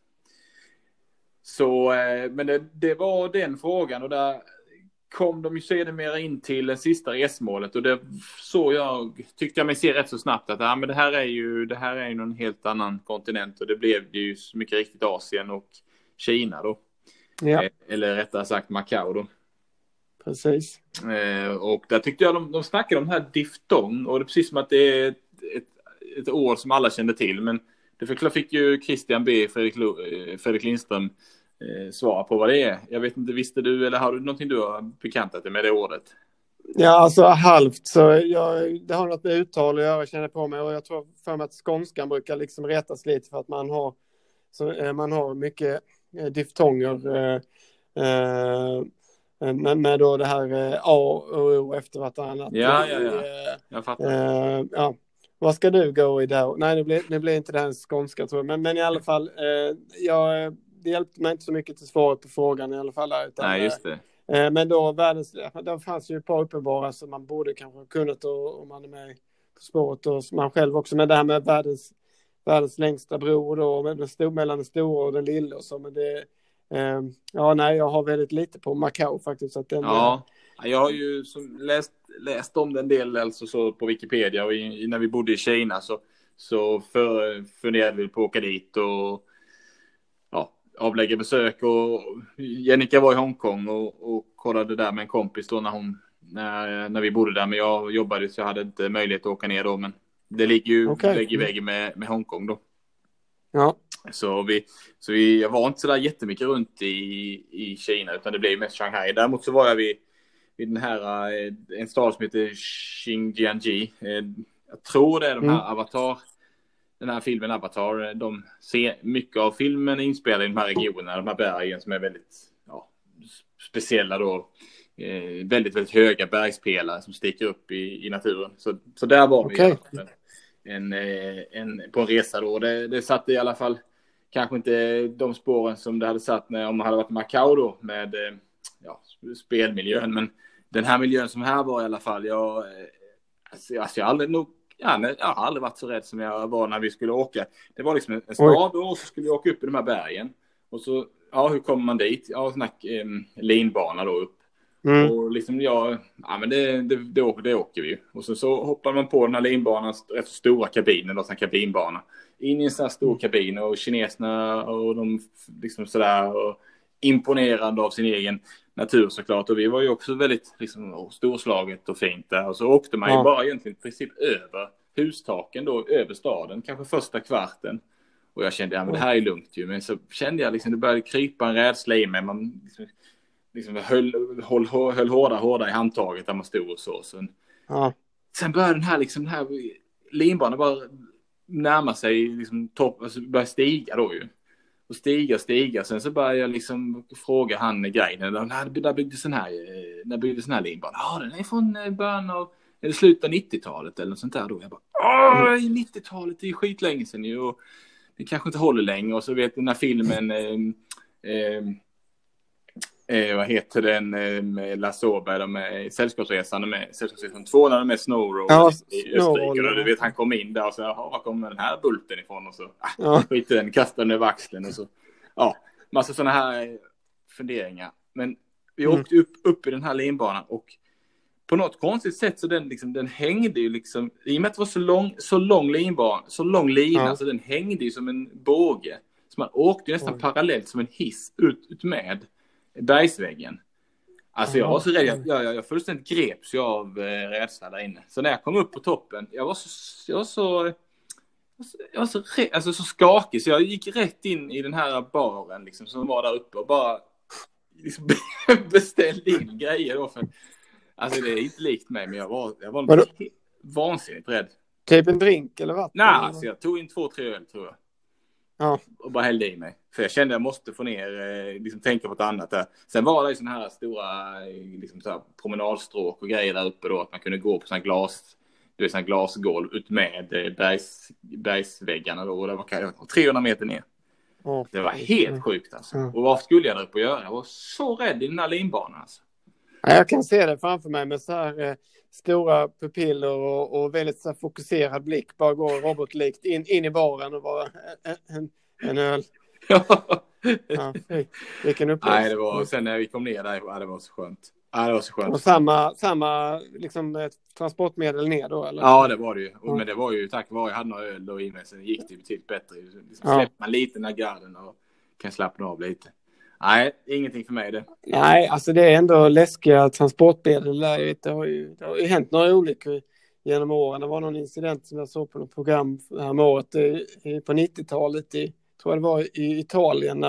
Så, uh, men det, det var den frågan, och där kom de ju sedermera in till det sista resmålet, och det så jag tyckte jag mig se rätt så snabbt att ja, men det här är ju det här är ju någon helt annan kontinent, och det blev ju mycket riktigt Asien och Kina då. Ja. Eh, eller rättare sagt Macao då. Precis. Eh, och där tyckte jag de, de snackade om den här diftong, och det är precis som att det är ett, ett, ett ord som alla kände till, men det förklar fick ju Christian B. Fredrik, Fredrik Lindström Eh, svara på vad det är. Jag vet inte, visste du eller har du någonting du har bekantat dig med det ordet? Ja, alltså halvt. Så jag, det har något med uttal att göra, känner på mig. Och jag tror för mig att skånskan brukar liksom retas lite för att man har, så, man har mycket diftonger eh, eh, med, med då det här eh, A och O efter vartannat. Ja, ja, ja. Jag fattar. Eh, ja. Vad ska du gå i där? Nej, det blir, det blir inte den skånska, tror jag. Men, men i alla fall, eh, jag, det hjälpte mig inte så mycket till svaret på frågan i alla fall. Där, utan, Nej, just det. Eh, men då, världens, då fanns ju ett par uppenbara som man borde kanske ha kunnat om man är med på spåret och man själv också. Men det här med världens, världens längsta bro då, med den stor, mellan den stora och den lilla. Och så, men det, eh, ja, nej, jag har väldigt lite på Macau faktiskt. Så att den, ja, jag har ju som läst, läst om den del alltså så på Wikipedia och i, när vi bodde i Kina så, så för, funderade vi på att åka dit och ja, avlägga besök. Och Jennica var i Hongkong och, och kollade där med en kompis då när, hon, när, när vi bodde där. Men jag jobbade så jag hade inte möjlighet att åka ner då. Men det ligger ju okay. vägg i vägg med, med Hongkong då. Ja. Så, vi, så vi, jag var inte så där jättemycket runt i, i Kina utan det blev mest Shanghai. Däremot så var jag vid, vid den här, en stad som heter Xinjiang. Jag tror det är de här mm. Avatar, den här filmen Avatar. De ser mycket av filmen inspelad i de här regionerna, de här bergen som är väldigt ja, speciella då. Eh, väldigt, väldigt höga bergspelare som sticker upp i, i naturen. Så, så där var okay. vi en, en, en, på en resa då. Det, det satt i alla fall kanske inte de spåren som det hade satt när, om man hade varit i Macau då med ja, spelmiljön. Men den här miljön som här var i alla fall, jag, alltså, alltså, jag, har aldrig, nog, ja, jag har aldrig varit så rädd som jag var när vi skulle åka. Det var liksom en, en stad då, och så skulle vi åka upp i de här bergen. Och så, ja, hur kommer man dit? Ja, sån här eh, linbana då upp. Mm. Och liksom, ja, ja men det, det, det, åker, det åker vi ju. Och så, så hoppar man på den här linbanan efter stora kabinen, då, sån här kabinbana. In i en sån här stor kabin och kineserna och de liksom sådär och imponerande av sin egen natur såklart. Och vi var ju också väldigt liksom, storslaget och fint där. Och så åkte man ju ja. bara egentligen i princip över hustaken då, över staden, kanske första kvarten. Och jag kände, ja men det här är lugnt ju. Men så kände jag liksom, det började krypa en rädsla i mig. Man liksom, liksom höll, höll, höll hårda, hårda i handtaget där man stod och så. Sen, ja. sen började den här, liksom, den här linbanan bara närma sig liksom, topp, alltså började stiga då ju. Och stiga, stiga. Sen så började jag liksom fråga han guiden. När, där byggdes den här, när byggdes den här linbanan? Ja, den är från början av, eller slutet av nittiotalet eller något sånt där då. Jag bara, åh, nittiotalet är ju skitlänge sedan ju. Och det kanske inte håller länge. Och så vet den här filmen... Eh, eh, Eh, vad heter den eh, med Lasse Åberg, de är Sällskapsresan med Sällskapsresan två när de är Snowroll ja, i Österrike och du vet han kom in där och så ja, var kommer den här bulten ifrån och så ah, ja. skit den, kastar den över axeln och så ja, massa sådana här funderingar. Men vi mm. åkte upp, upp i den här linbanan och på något konstigt sätt så den liksom, den hängde ju liksom, i och med att det var så lång, så lång linbana, så lång lina ja. så den hängde ju som en båge. Så man åkte ju nästan Oj. parallellt som en hiss ut, ut med bergsväggen. Alltså jag var så rädd, jag, jag, jag fullständigt greps jag av eh, rädsla där inne. Så när jag kom upp på toppen, jag var så jag var så jag var så, alltså, så skakig så jag gick rätt in i den här baren liksom, som var där uppe och bara liksom, beställde in grejer då för, alltså det är inte likt mig men jag var, jag var, var helt vansinnigt rädd. Typ en drink eller vad? Nej, alltså jag tog in två, tre öl tror jag. Ja. Och bara hällde i mig. För jag kände att jag måste få ner, liksom tänka på ett annat där. Sen var det ju sådana här stora liksom så här promenadstråk och grejer där uppe då. Att man kunde gå på sådana glas, du vet, sådana glasgolv ut med bergs, bergsväggarna då. Och det var trehundra meter ner. Oh, det var helt sjukt alltså. Mm. Och vad skulle jag där uppe att göra? Jag var så rädd i den här linbanan alltså. Ja, jag kan se det framför mig med så här eh, stora pupiller och, och väldigt så här fokuserad blick. Bara gå robotlikt in, in i baren och bara en, en, en öl. Ja. Ja, vilken upplevelse. Nej, det var, och sen när vi kom ner där, ja, det var så skönt. Ja, det var så skönt. Och samma, samma liksom, transportmedel ner då, eller? Ja, det var det ju. Och, ja. Men det var ju tack vare jag hade några öl då i mig, sen gick det ju betydligt bättre. Liksom, ja. Släpper man lite den här garden och kan slappna av lite. Nej, ingenting för mig det. Nej, alltså det är ändå läskiga transportmedel. Det har ju, det har ju hänt några olyckor genom åren. Det var någon incident som jag såg på något program här med året på nittiotalet i, tror jag det var i Italien, när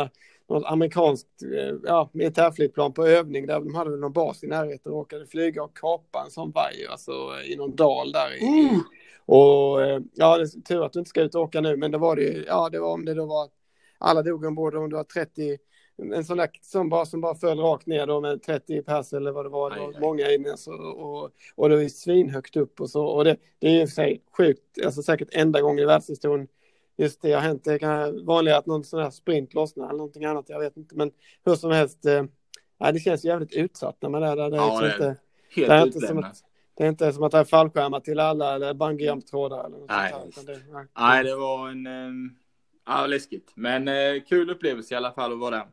något amerikanskt ja, militärflygplan på övning där de hade väl någon bas i närheten och råkade flyga och kapa en sån vajer alltså i någon dal där i, Mm. och ja, det är tur att du inte ska ut och åka nu, men det var det ja, det var om det då var alla dog ombord om det var trettio en sån där som bara, som bara föll rakt ner då med trettio pers eller vad det var, det var aj, aj. många inne så, och, och det var svinhögt upp och så, och det, det är ju för sig sjukt, alltså säkert enda gången i världshistorien just det har hänt. Det kan vanligt att någon sån här sprint lossnar eller någonting annat, jag vet inte, men hur som helst eh, ja, det känns jävligt utsatt när man är där. Det är, ja, liksom det är inte, helt det är inte som att det är inte som att det är fallskärmar till alla eller bungee-jump-trådar eller något nej. Sånt det, nej. nej, det var en eh, ja, läskigt, men eh, kul upplevelse i alla fall att vara där.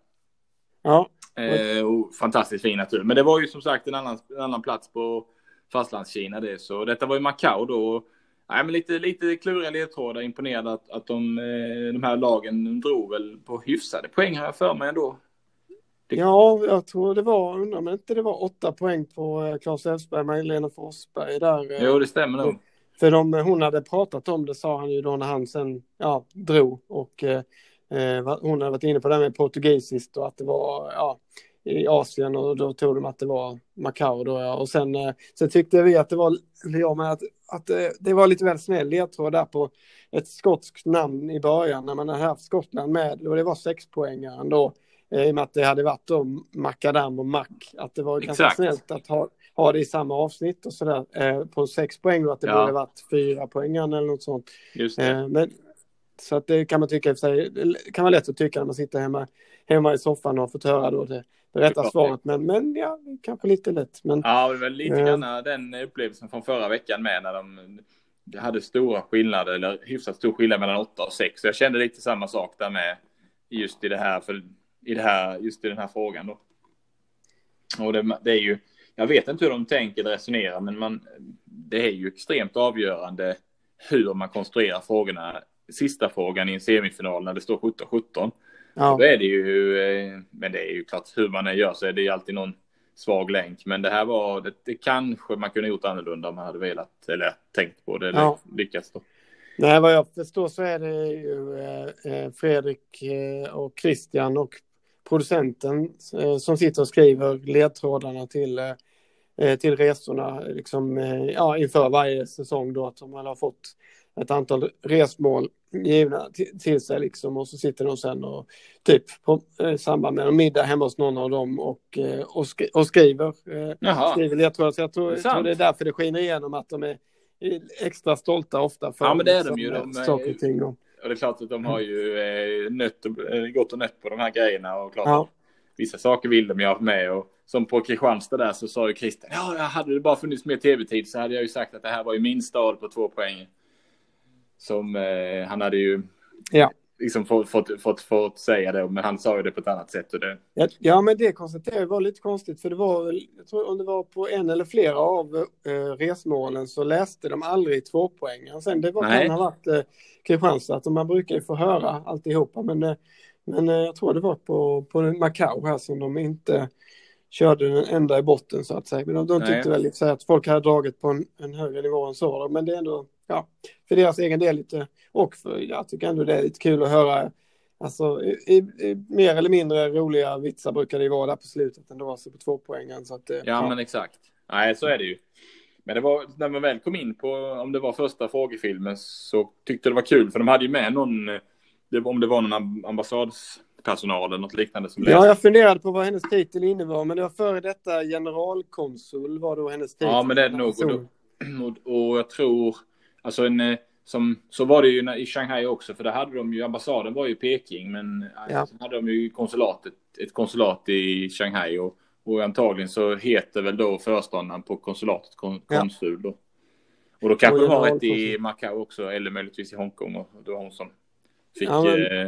Ja. Eh, och fantastiskt fin natur. Men det var ju som sagt en annan, en annan plats på fastlandskina det, så detta var ju Macau då. Nej, men lite, lite kluriga ledtrådar, imponerad att, att de, de här lagen drog väl på hyfsade poäng här för mig ändå. Det... Ja, jag tror det var, undrar men inte det var åtta poäng på Claes Elfsberg med Helena Forsberg där. Jo, det stämmer nog. För de, hon hade pratat om det, sa han ju då när han sen ja, drog och eh, hon hade varit inne på det med portugisiskt och att det var ja, i Asien och då tog de att det var Macau då, ja. Och sen, sen tyckte vi att det var ja, med att, att det var lite väl snäll ledtråd där på ett skotskt namn i början när man hade haft Skottland med och det var sex poängare ändå i och med att det hade varit om Macadam och Mac, att det var ganska Exakt. snällt att ha, ha det i samma avsnitt och sådär eh, på sex poäng och att det ja. borde varit fyra poängare eller något sånt. Just det. Eh, men så att det kan man tycka i sig, det kan vara lätt att tycka när man sitter hemma, hemma i soffan och har fått höra då det, det rätta det svaret. Men, men ja, kanske lite lätt. Men, ja, det var lite äh, grann den upplevelsen från förra veckan med när de, de hade stora skillnader, eller hyfsat stor skillnad mellan åtta och sex. Så jag kände lite samma sak där med just i det här, för, i det här just i den här frågan då. Och det, det är ju, jag vet inte hur de tänker eller resonerar, men man, det är ju extremt avgörande hur man konstruerar frågorna. Sista frågan i en semifinal när det står sjutton sjutton. Ja. Då är det ju, men det är ju klart hur man gör så är det alltid någon svag länk. Men det här var, det, det kanske man kunde gjort annorlunda om man hade velat eller tänkt på det eller ja. lyckats då. Nej, vad jag förstår så är det ju eh, Fredrik eh, och Christian och producenten eh, som sitter och skriver ledtrådarna till, eh, till resorna liksom, eh, ja, inför varje säsong då att de har fått ett antal resmål givna till, till sig liksom, och så sitter de sen och typ på eh, samband med en middag hemma hos någon av dem och, eh, och, sk- och skriver eh, skriver ledtrådar. Så jag tror, jag tror det är därför det skiner igenom att de är extra stolta ofta för ja, men det är liksom, de ju. De, saker och ting. Och, och det är klart att de har ju eh, nött och, eh, gått och nött på de här grejerna och klart ja. vissa saker vill de ju ha med och som på Kristianstad där så sa ju Christian ja, hade det bara funnits mer tv-tid så hade jag ju sagt att det här var ju min stad på två poäng. Som eh, han hade ju ja. liksom fått, fått, fått, fått säga det, men han sa ju det på ett annat sätt. Och det... ja, ja, men det konstaterade var lite konstigt för det var, jag tror om det var på en eller flera av eh, resmålen så läste de aldrig två poäng. Sen det var kan ha varit eh, Kristianstad, att man brukar ju få höra alltihopa, men, eh, men eh, jag tror det var på, på Macau här som de inte körde den ända i botten så att säga. Men de, de tyckte väl lite så att folk hade dragit på en, en högre nivå än så. Men det är ändå, ja, för deras egen del lite, och för, jag tycker ändå det är lite kul att höra, alltså i, i, mer eller mindre roliga vitsar brukar det vara där på slutet ändå, alltså på två poängen. Så att, ja, ja, men exakt. Nej, så är det ju. Men det var, när man väl kom in på, om det var första frågefilmen så tyckte det var kul, för de hade ju med någon, det, om det var någon ambassads personal eller något liknande som läste. Ja, jag funderade på vad hennes titel innebar, men det var före detta generalkonsul var då hennes titel. Ja, men det är nog och, och jag tror alltså en som så var det ju i Shanghai också, för där hade de ju ambassaden var ju Peking, men ja. så hade de ju konsulatet ett konsulat i Shanghai och, och antagligen så heter väl då föreståndaren på konsulatet kon, konsul då. Och då kanske det var ett i Macau också eller möjligtvis i Hongkong och då var hon som fick ja, men... eh,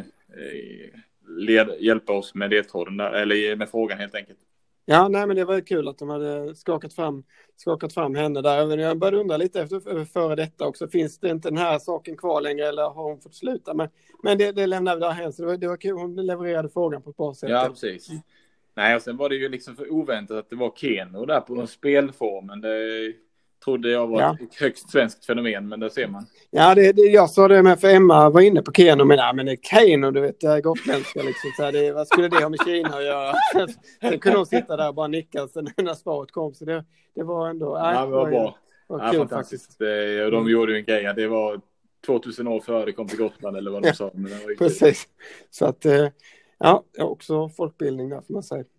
led, hjälpa oss med ledtråden där, eller med frågan helt enkelt. Ja, nej, men det var kul att de hade skakat fram, skakat fram henne där. Jag började undra lite efter före detta också. Finns det inte den här saken kvar längre eller har hon fått sluta? Men, men det, det lämnade vi där hem. Så det var, det var kul. Hon levererade frågan på ett bra sätt. Ja, precis. Mm. Nej, och sen var det ju liksom för oväntat att det var Keno där på spelformen. Det, trodde jag var ja. ett högst svenskt fenomen, men det ser man. Ja, det, det, jag sa det med, för Emma var inne på Keno, men ja, men det är Keno, du vet, det är gotländska liksom, så här, det, vad skulle det ha med Kina att göra? Sen kunde hon sitta där och bara nicka sen när svaret kom, så det, det var ändå... Nej, ja, det var bra. Var ja, kul faktiskt. Det, de gjorde ju en grej, det var tvåtusen år före det kom till Gotland, eller vad de sa. Men det var precis, så att, ja, också folkbildning där får man säga.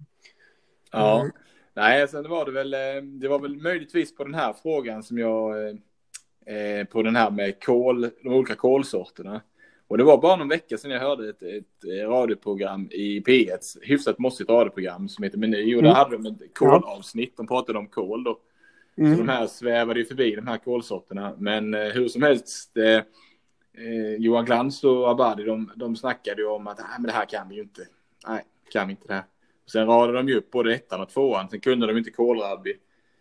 Ja, mm. Nej, sen var det väl, det var väl möjligtvis på den här frågan som jag, eh, på den här med kol, de olika kolsorterna. Och det var bara någon vecka sedan jag hörde ett, ett radioprogram i P ett, hyfsat mossigt radioprogram som heter Meny. Och där mm. hade de ett kolavsnitt, de pratade om kol då. Mm. Så de här svävade ju förbi de här kolsorterna. Men eh, hur som helst, eh, eh, Johan Glans och Abadi, de, de snackade ju om att nej, men det här kan vi ju inte. Nej, kan vi inte det här. Sen radade de ju upp både ettan och tvåan. Sen kunde de inte kålrabbi.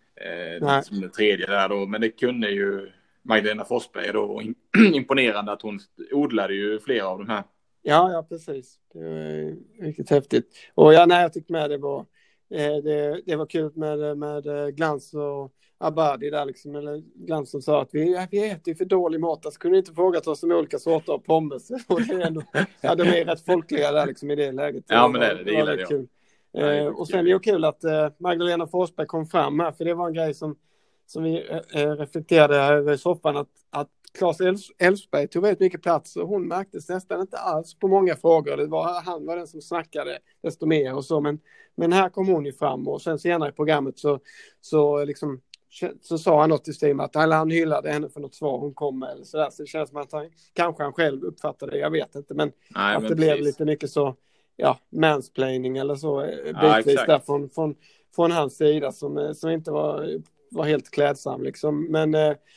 Eh, som den tredje där då. Men det kunde ju Magdalena Forsberg då. Imponerande att hon odlade ju flera av de här. Ja, ja precis. Det var riktigt häftigt. Och ja, nej, jag tyckte med det var eh, det, det var kul med, med Glans och Abadi där liksom. Eller Glans som sa att vi, vi äter ju för dålig mat. Så kunde inte frågat oss om olika sorter av pommes. Och det är ändå, ja, de är rätt folkliga där liksom i det läget. Ja, men det, det, det var gillade jag. Kul. Eh, och sen är det ju kul att eh, Magdalena Forsberg kom fram här, för det var en grej som, som vi eh, reflekterade över i soffan, att, att Claes Elfsberg tog väldigt mycket plats och hon märktes nästan inte alls på många frågor. Det var, han var den som snackade desto mer och så, men, men här kom hon ju fram, och sen senare i programmet så, så, liksom, så sa han något till Stim att han hyllade henne för något svar hon kom med eller sådär. Så det känns som att han, kanske han själv uppfattade det, jag vet inte, men Nej, att men det precis. blev lite mycket så ja, mansplaining eller så bitvis ja, där från, från, från hans sida som, som inte var, var helt klädsam liksom. Men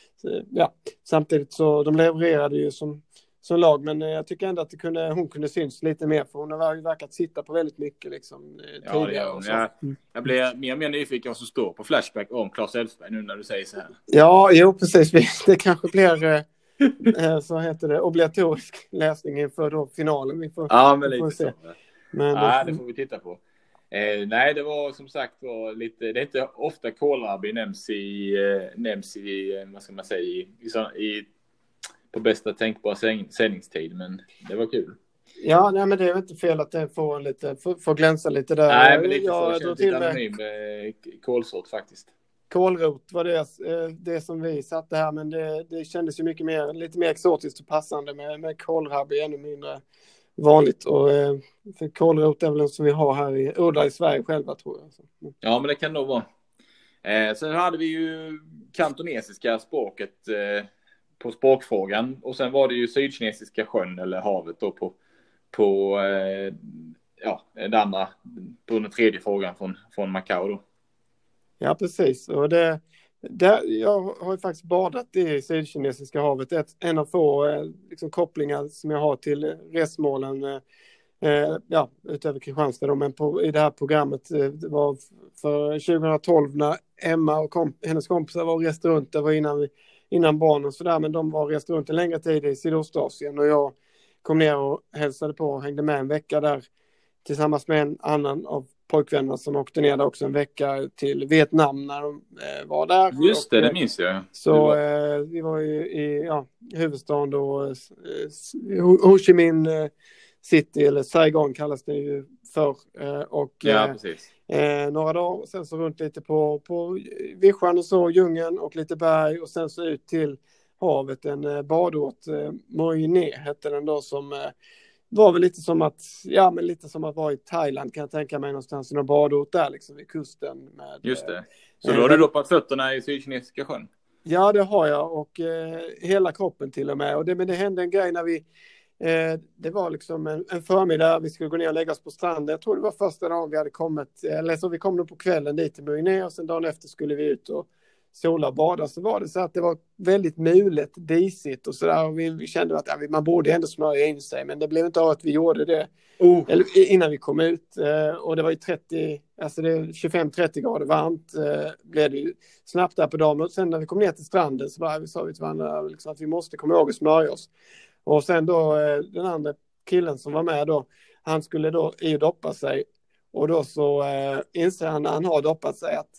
ja, samtidigt så de levererade ju som, som lag, men jag tycker ändå att det kunde, hon kunde syns lite mer, för hon har verkat sitta på väldigt mycket liksom, ja, tidigare. Och så. Jag, jag blir mer och mer nyfiken vad som står på Flashback om Claes Elfsberg nu när du säger så här. Ja, jo precis. Det kanske blir så heter det obligatorisk läsning inför då finalen. Vi får, ja, men vi lite se. Så. Men, ja, det får vi titta på. Eh, nej, det var som sagt var lite, det är inte ofta kålrabbi nämns i, eh, nämns i, vad ska man säga, i, i, i på bästa tänkbara sändningstid, men det var kul. Ja, nej, men det är inte fel att den får lite, får, får glänsa lite där. Nej, men lite jag, så, jag känns lite anonym med kolsort faktiskt. Kålrot var det, det som vi satte här, men det, det kändes ju mycket mer, lite mer exotiskt och passande med, med kålrabbi, ännu mindre vanligt. Och för kålrot är väl något som vi har här i, odlar i Sverige själva, tror jag. Ja, men det kan nog vara. Eh, sen hade vi ju kantonesiska språket eh, på språkfrågan, och sen var det ju sydkinesiska sjön eller havet då på, på eh, ja, den andra, på den tredje frågan från, från Macau då. Ja, precis. Och det, det, jag har ju faktiskt badat i Sydkinesiska havet. Ett, en av få eh, liksom, kopplingar som jag har till resmålen eh, ja, utöver Kristianstad. Då, men på, i det här programmet eh, det var för tjugohundratolv när Emma och komp- hennes kompisar var och reste runt. Det var innan, vi, innan barnen och sådär, men de var och reste runt en längre tid i Sydostasien. Och jag kom ner och hälsade på och hängde med en vecka där tillsammans med en annan av pojkvänner som åkte ner där också en vecka till Vietnam när de eh, var där. Just det, och, det minns jag. Så var... Eh, vi var ju i ja, huvudstaden då, eh, Ho Chi Minh eh, City, eller Saigon kallas det ju för. Eh, och ja, precis. Eh, några dagar, sen så runt lite på, på Vischan och så, djungeln och lite berg, och sen så ut till havet, en eh, badort, eh, Moi Ne hette den då, som eh, var väl lite som att, ja men lite som att vara i Thailand, kan jag tänka mig, någonstans i någon badort där liksom vid kusten. Med, just det. Så då har du doppat fötterna i Sydkinesiska sjön? Ja, det har jag, och eh, hela kroppen till och med. Och det, men det hände en grej när vi, eh, det var liksom en, en förmiddag, vi skulle gå ner och lägga oss på stranden. Jag tror det var första dagen vi hade kommit, eller så vi kom nog på kvällen dit till Moi Ne, och sen dagen efter skulle vi ut och sola och bada. Så var det så att det var väldigt mulet, disigt och sådär. Och vi, vi kände att ja, man borde ändå smörja in sig, men det blev inte av att vi gjorde det oh. eller, innan vi kom ut. Eh, och det var ju trettio, alltså det tjugofem trettio grader varmt eh, blev det ju snabbt där på dagen. Och sen när vi kom ner till stranden så var, vi sa vi till varandra liksom, att vi måste komma ihåg att smörja oss. Och sen då eh, den andra killen som var med då, han skulle då i doppa sig. Och då så eh, inser han när han har doppat sig att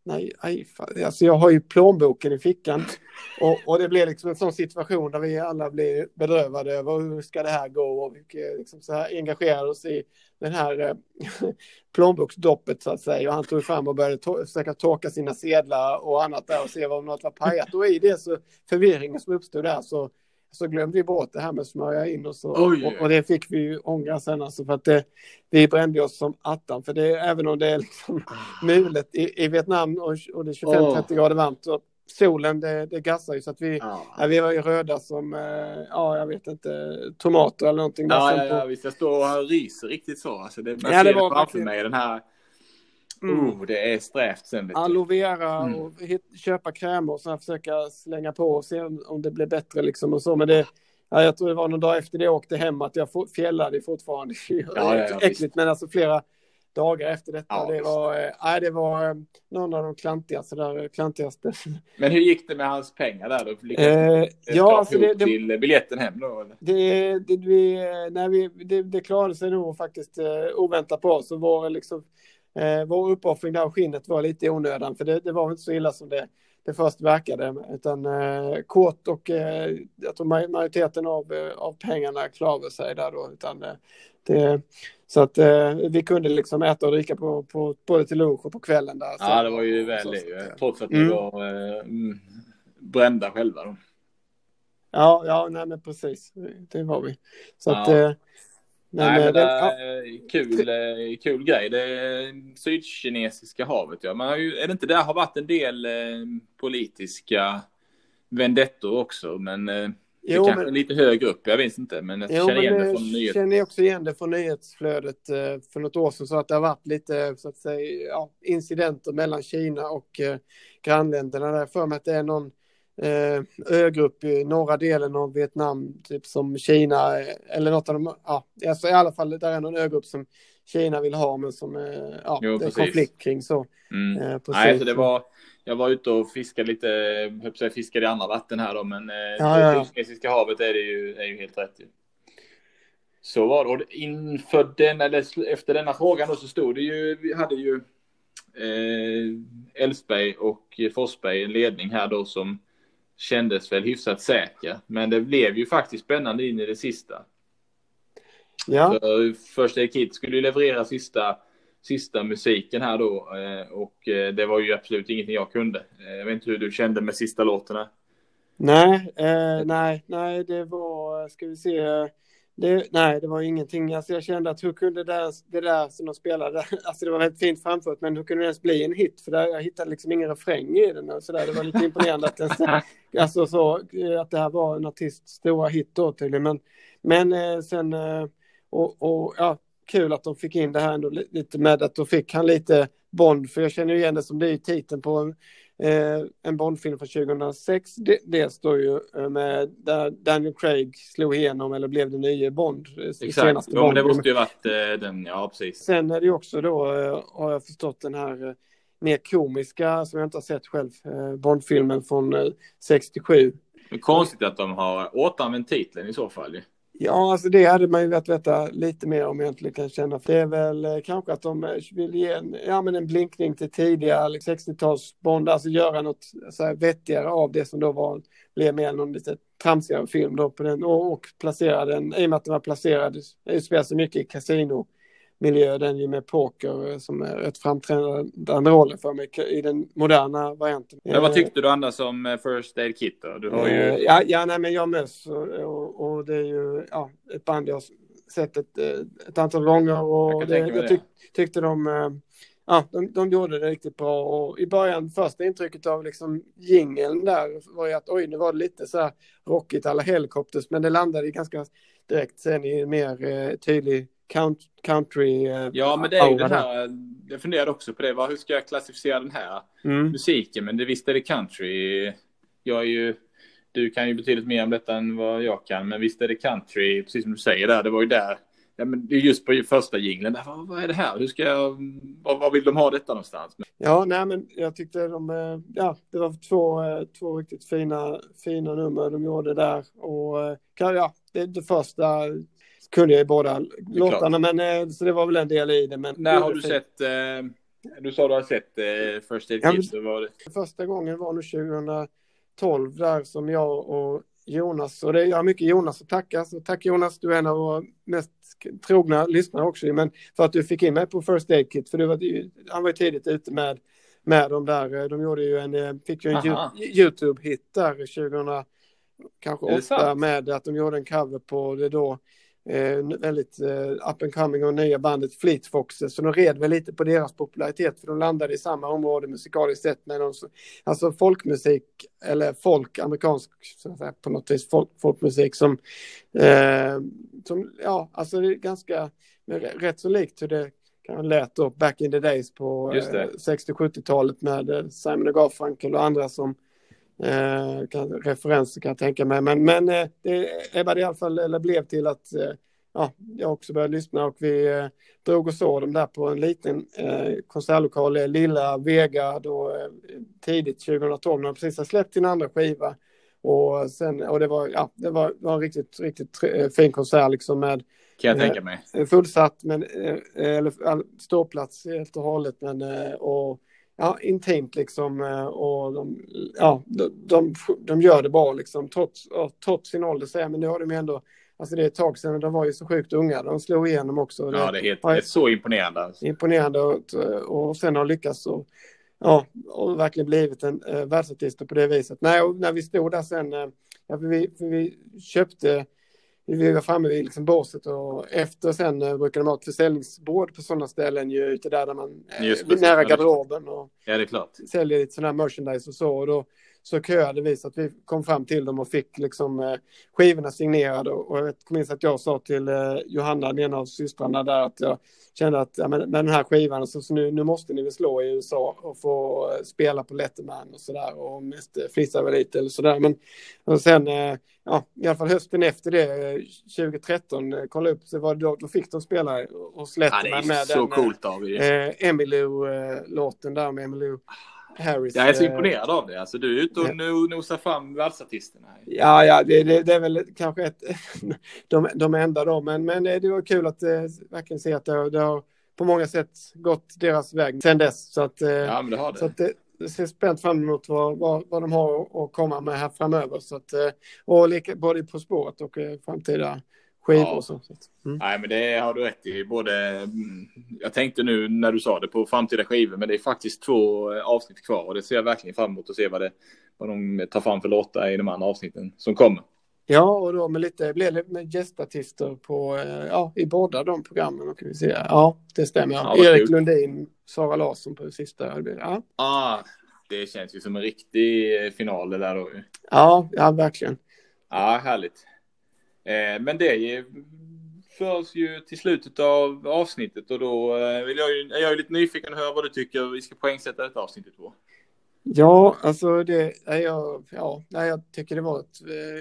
nej, aj, alltså jag har ju plånboken i fickan. Och, och det blev liksom en sån situation där vi alla blir bedrövade över hur ska det här gå, och vi liksom så här engagerade oss i den här eh, plånboksdoppet så att säga, och han tog fram och började to- försöka torka sina sedlar och annat där och se om något var pajat, och i det så förvirringen som uppstod där så, så glömde vi bort det här med att smörja in och så, och, och det fick vi ju ångra sen alltså, för att det, vi brände oss som attan, för det, även om det är liksom mulet i, i Vietnam och, och det är tjugofem trettio grader varmt, så solen, det, det gassar ju så att vi, ja. Ja, vi var ju röda som, eh, ja jag vet inte, tomater eller någonting. Ja, ja, ja, visst jag står och ryser riktigt så. Alltså det, man ja, ser det det var framför mig, den här, mm. oh, det är strävt sen. Vet aloe vera mm. och hit, köpa krämer och så försöka slänga på och se om, om det blir bättre liksom och så, men det, ja, jag tror det var någon dag efter det jag åkte hem att jag fjällade fortfarande. Ja, ja, ja, äckligt, visst. Men alltså flera dagar efter detta. Ja, det, var, äh, det var någon av de klantigaste, där, klantigaste. Men hur gick det med hans pengar där då? Eh, ja, alltså det, det, till biljetten hem då? Eller? Det, det, vi, nej, vi, det, det klarade sig nog faktiskt eh, oväntat på oss. Så var liksom, eh, vår uppoffring där av skinnet var lite i onödan. För det, det var inte så illa som det, det först verkade. Utan eh, kort och eh, jag tror majoriteten av, eh, av pengarna klarade sig där då. Utan, eh, det, så att eh, vi kunde liksom äta och dricka på, på, både till lunch och på kvällen där. Ja, så, det var ju väl det. Trots att vi mm. var eh, brända själva då. Ja, ja, nej men precis. Det var vi. Så ja. att... Eh, men, nej, men det är ja. kul, kul grej. Det är Sydkinesiska havet. Ja. Man har ju, är det inte där har varit en del eh, politiska vendettor också, men... Eh, Det jo, kanske men, lite högre upp, jag vet inte, men jag jo, känner igen det från nyhets... känner också igen det från nyhetsflödet för något år sedan, så att det har varit lite så att säga, ja, incidenter mellan Kina och eh, grannländerna. Där för mig att det är någon eh, ögrupp i norra delen av Vietnam, typ som Kina, eller något av dem, ja, alltså i alla fall där är någon ögrupp som Kina vill ha, men som eh, ja, jo, det är konflikt kring så. Mm. Eh, Nej, så det var... Jag var ute och fiskade lite, jag säga fiskade i andra vatten här då, men ja, det ja. Sydkinesiska havet är det ju, är ju helt rätt. Så var det. Och inför den, eller efter denna frågan då, så stod det ju, vi hade ju eh, Älvsberg och Forsberg en ledning här då som kändes väl hyfsat säker. Men det blev ju faktiskt spännande in i det sista. Ja. För First Aid Kit skulle ju leverera sista sista musiken här då, och det var ju absolut ingenting jag kunde. Jag vet inte hur du kände med sista låtarna. Nej, eh, nej, nej, det var, ska vi se, det, nej, det var ingenting. Alltså jag kände att hur kunde det, det där som de spelade, alltså det var väldigt fint framfört, men hur kunde det ens bli en hit? För där, jag hittade liksom ingen refräng i den och så där. Det var lite imponerande att, den, alltså så, att det här var en artists stora hit då tydligen. Men, men eh, sen, eh, och, och ja, kul att de fick in det här ändå lite med att då fick han lite Bond, för jag känner ju igen det som det är titeln på en, eh, en Bond-film från tjugohundrasex. Det, det står ju med där Daniel Craig slog igenom, eller blev det nya Bond. Exakt, ja, men det måste ju varit eh, den, ja precis. Sen är det ju också då, eh, har jag förstått, den här eh, mer komiska, som jag inte har sett själv, eh, Bond-filmen från eh, sextiosju. Det är konstigt att de har återanvänt titeln i så fall. Ja, alltså det hade man ju velat veta lite mer om, egentligen kan känna. Det är väl eh, kanske att de vill ge en, ja, men en blinkning till tidiga liksom, sextio-tals Bond, alltså göra något så här vettigare av det som då var, blev mer någon lite tramsigare film då på den, och, och placera den, i och med att den var placerad, det spelar så mycket i kasino miljö, den ju med poker som är ett framträdande roll för mig i den moderna varianten. Men vad tyckte du annars om First Aid Kit då? Du har ju... ja, ja, nej, men jag möss och, och, och det är ju ja, ett band jag har sett ett, ett antal gånger, och jag, det, jag tyck, tyckte de, ja, de, de gjorde det riktigt bra, och i början, första intrycket av liksom jingeln där var ju att oj, nu var det lite så här rockigt alla helikopters, men det landade ganska direkt sen i en mer eh, tydlig country. Uh, ja, men det är ju den här, jag funderade också på det, vad, hur ska jag klassificera den här mm. musiken, men det visst är det country. Jag är ju, du kan ju betydligt mer om detta än vad jag kan, men visst är det country, precis som du säger där, det var ju där, ja, men just på första jingeln, vad, vad är det här, hur ska jag, vad, vad vill de ha detta någonstans? Ja, nej, men jag tyckte de, ja, det var två, två riktigt fina, fina nummer de gjorde där, och ja, det, det första kunde jag i båda låtarna, men så det var väl en del i det. Men när har du sett eh, Du sa du har sett eh, First Aid Kit. Ja, var det? Första gången var nu tjugohundratolv där som jag och Jonas, och det är jag mycket Jonas att tacka. Så tack Jonas, du är en av våra mest trogna lyssnare också, men för att du fick in mig på First Aid Kit, för du var, han var ju tidigt ute med, med de där, de gjorde ju en, fick ju en YouTube-hit där tjugohundra, kanske åtta, med att de gjorde en cover på det då Eh, väldigt eh, up and coming och nya bandet Fleet Foxes, så de red väl lite på deras popularitet, för de landade i samma område musikaliskt sett med någon, alltså folkmusik eller folk, amerikansk så att säga, på något vis folk, folkmusik som, eh, som ja, alltså det är ganska rätt så likt hur det kan lät då back in the days på eh, sextio-sjuttiotalet med eh, Simon och Garfunkel och andra som Eh, kan, referenser kan jag tänka mig, men, men eh, det är i alla fall, eller blev till att eh, ja, jag också började lyssna, och vi eh, drog och såg dem där på en liten eh, konsertlokal, eh, Lilla Vega då, eh, tidigt tjugohundratolv, när de precis har släppt sin andra skiva, och, sen, och det var, ja, det var, var en riktigt, riktigt eh, fin konsert liksom, med kan jag tänka mig. Eh, fullsatt, men, eh, eller ståplats helt och hållet, men eh, och ja, intimt liksom, och de, ja, de, de, de gör det bra liksom, trots, trots sin ålder, säger, men nu har de ändå, alltså det är ett tag sedan, de var ju så sjukt unga, de slog igenom också. Ja, det är, helt, det är så imponerande. Alltså. Imponerande, och, och sen har lyckats och, ja, och verkligen blivit en äh, världsartist på det viset. Nej, och när vi stod där sen, äh, ja, för vi, för vi köpte, vi var framme vid liksom båset, och efter sen äh, brukar de ha ett försäljningsbord på sådana ställen ju, ute där, där man är nära garderoben och ja, det är klart. Säljer lite sån här merchandise och så, och då så köade vi så att vi kom fram till dem och fick liksom eh, skivorna signerade, och, och jag vet, minns att jag sa till eh, Johanna, en av systrarna där, att jag kände att ja, med, med den här skivan så, så nu, nu måste ni väl slå i U S A och få eh, spela på Letterman och sådär, och mest eh, flissa väl lite eller sådär, men och sen eh, ja, i alla fall hösten efter det, eh, tjugohundratretton, eh, kolla upp så var det då, då fick de spela hos Letterman, ja, med så den coolt av eh, Emmylou-låten där med Emmylou Harris. Jag är så imponerad av det. Alltså, du är ute och ja. nosar fram världsartisterna. Ja, ja det, det, det är väl kanske ett, de, de enda då. Men, men det var kul att eh, verkligen se att det, det har på många sätt gått deras väg sen dess. Så att, eh, ja, men det har det. Så att det, det ser spänt fram emot vad, vad, vad de har att komma med här framöver. Så att, eh, och lika, både På spåret och eh, framtida skivor. Ja. Och så. Mm. Nej, men det har du rätt i. Både, jag tänkte nu när du sa det på framtida skivor, men det är faktiskt två avsnitt kvar, och det ser jag verkligen fram emot att se vad, det, vad de tar fram för låtar i de andra avsnitten som kommer. Ja, och då med lite, blev det med gästartister på, ja, i båda de programmen, kan vi se. Ja, det stämmer. Ja, Erik kul. Lundin, Sara Larsson på det sista. Ja. Ah, det känns ju som en riktig final det där då. Ja, ja, verkligen. Ja, härligt. Eh, men det förs ju till slutet av avsnittet, och då vill jag ju, är jag ju lite nyfiken att höra vad du tycker vi ska poängsätta ett avsnittet på. Ja, alltså det är jag, ja, jag tycker det var ett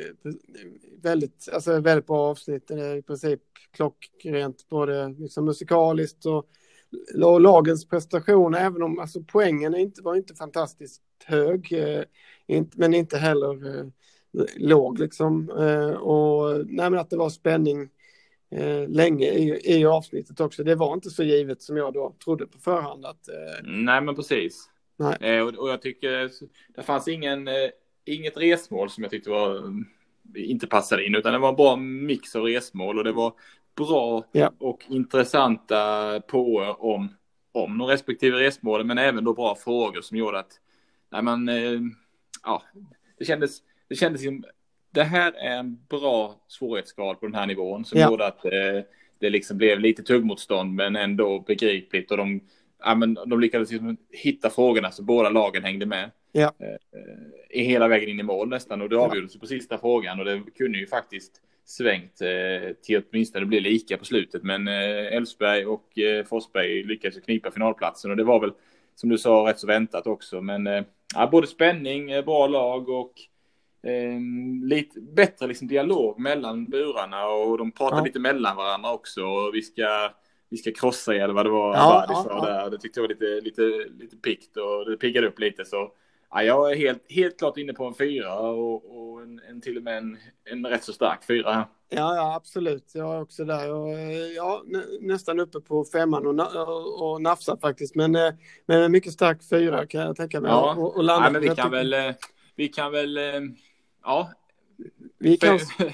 väldigt, alltså väldigt bra avsnitt. Det är i princip klockrent, både liksom musikaliskt och, och lagens prestation, även om alltså poängen inte, var inte fantastiskt hög, eh, inte, men inte heller eh, låg liksom, eh, och nej, men att det var spänning eh, länge i, i avsnittet också. Det var inte så givet som jag då trodde på förhand att, eh, nej, men precis. Nej. Eh, och, och jag tycker det fanns ingen eh, inget resmål som jag tyckte var um, inte passade in, utan det var en bra mix av resmål, och det var bra ja. och intressanta på om om de respektive resmålen, men även då bra frågor som gjorde att nej, man, eh, ja, det kändes det kändes som det här är en bra svårighetsgrad på den här nivån som ja. gjorde att eh, det liksom blev lite tuggmotstånd, men ändå begripligt, och de, ja, men de lyckades liksom hitta frågorna så båda lagen hängde med ja. eh, i hela vägen in i mål nästan, och det avgjordes ja. på sista frågan, och det kunde ju faktiskt svängt eh, till åtminstone det blev lika på slutet, men eh, Elfsberg och eh, Forsberg lyckades knipa finalplatsen, och det var väl som du sa rätt så väntat också, men eh, ja, både spänning, eh, bra lag och eh, lite bättre liksom dialog mellan burarna, och de pratade ja. lite mellan varandra också, och vi ska vi ska krossa eller vad det var ja, ja, ja, där. Det tyckte jag var lite lite lite pikt, och det piggade upp lite, så Ja, jag är helt, helt klart inne på en fyra och, och en, en till och med en, en rätt så stark fyra här. Ja, ja, absolut. Jag är också där. Jag, ja, nä, nästan uppe på femman och, och, och nafsar faktiskt. Men, men en mycket stark fyra kan jag tänka mig. Ja, och, och landa ja men vi kan, tycker... väl, vi kan väl... Ja, vi kan...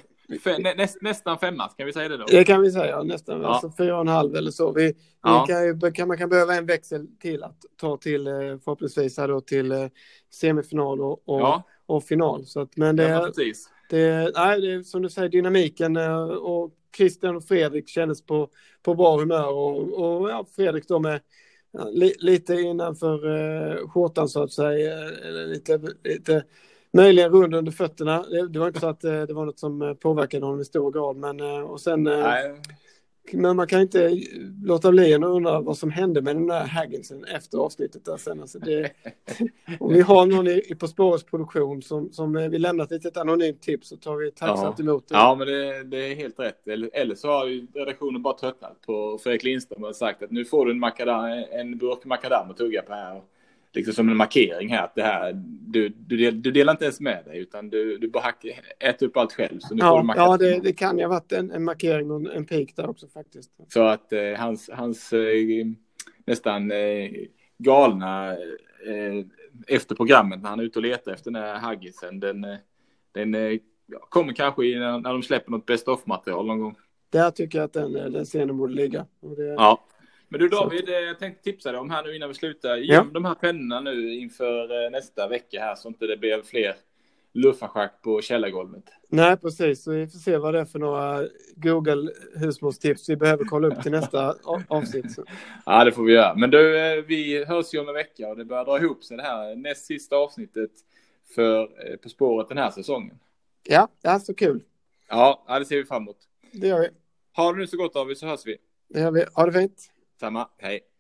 Näst, nästan femma, kan vi säga det då? Det kan vi säga, nästan. Ja. Alltså fyra och en halv eller så. Vi, ja. vi kan, ju, kan, man kan behöva en växel till att ta till förhoppningsvis här då till semifinal och, och, ja. och final. Så att, men det, ja, precis. Det, nej, det är som du säger, dynamiken och Christian och Fredrik kändes på, på bra humör och, och ja, Fredrik då med ja, li, lite innanför eh, skjortan så att säga, eller lite, lite möjligen rund under fötterna. Det, det var inte så att eh, det var något som påverkade honom i stor grad, men eh, och sen eh, men man kan inte låta bli att undra vad som hände med den där Hagginsen efter avsnittet där sen. Alltså det, om vi har någon i, i På spårets produktion som, som vill lämna ett litet anonymt tips så tar vi tacksamt emot det. Ja, men det, det är helt rätt. Eller, eller så har ju redaktionen bara tröttnat på Fredrik Lindström och sagt att nu får du en, makadam, en burk makadam att tugga på här. Liksom som en markering här att det här, du, du, du delar inte ens med dig utan du, du bara hack, äter upp allt själv. Så nu ja, får du ja det, det kan ju ha varit en, en markering och en, en pik där också faktiskt. Så att eh, hans, hans eh, nästan eh, galna eh, efter programmet när han är ute och letar efter den här Haggisen, den, den eh, kommer kanske i, när, när de släpper något best of-material någon gång. Där tycker jag att den, den scenen borde ligga. Och det, ja. Men du David, jag tänkte tipsa dig om här nu innan vi slutar. Ge ja. de här pennorna nu inför nästa vecka här så inte det blir fler luffarschack på källargolvet. Nej, precis. Så vi får se vad det är för några Google husmorstips vi behöver kolla upp till nästa avsnitt. Så. Ja, det får vi göra. Men du, vi hörs ju om en vecka och det börjar dra ihop sig det här näst sista avsnittet för På spåret den här säsongen. Ja, det är så kul. Ja, det ser vi fram emot. Det gör vi. Ha det nu så gott David så hörs vi. Det gör vi. Ha det fint. Samma, hej.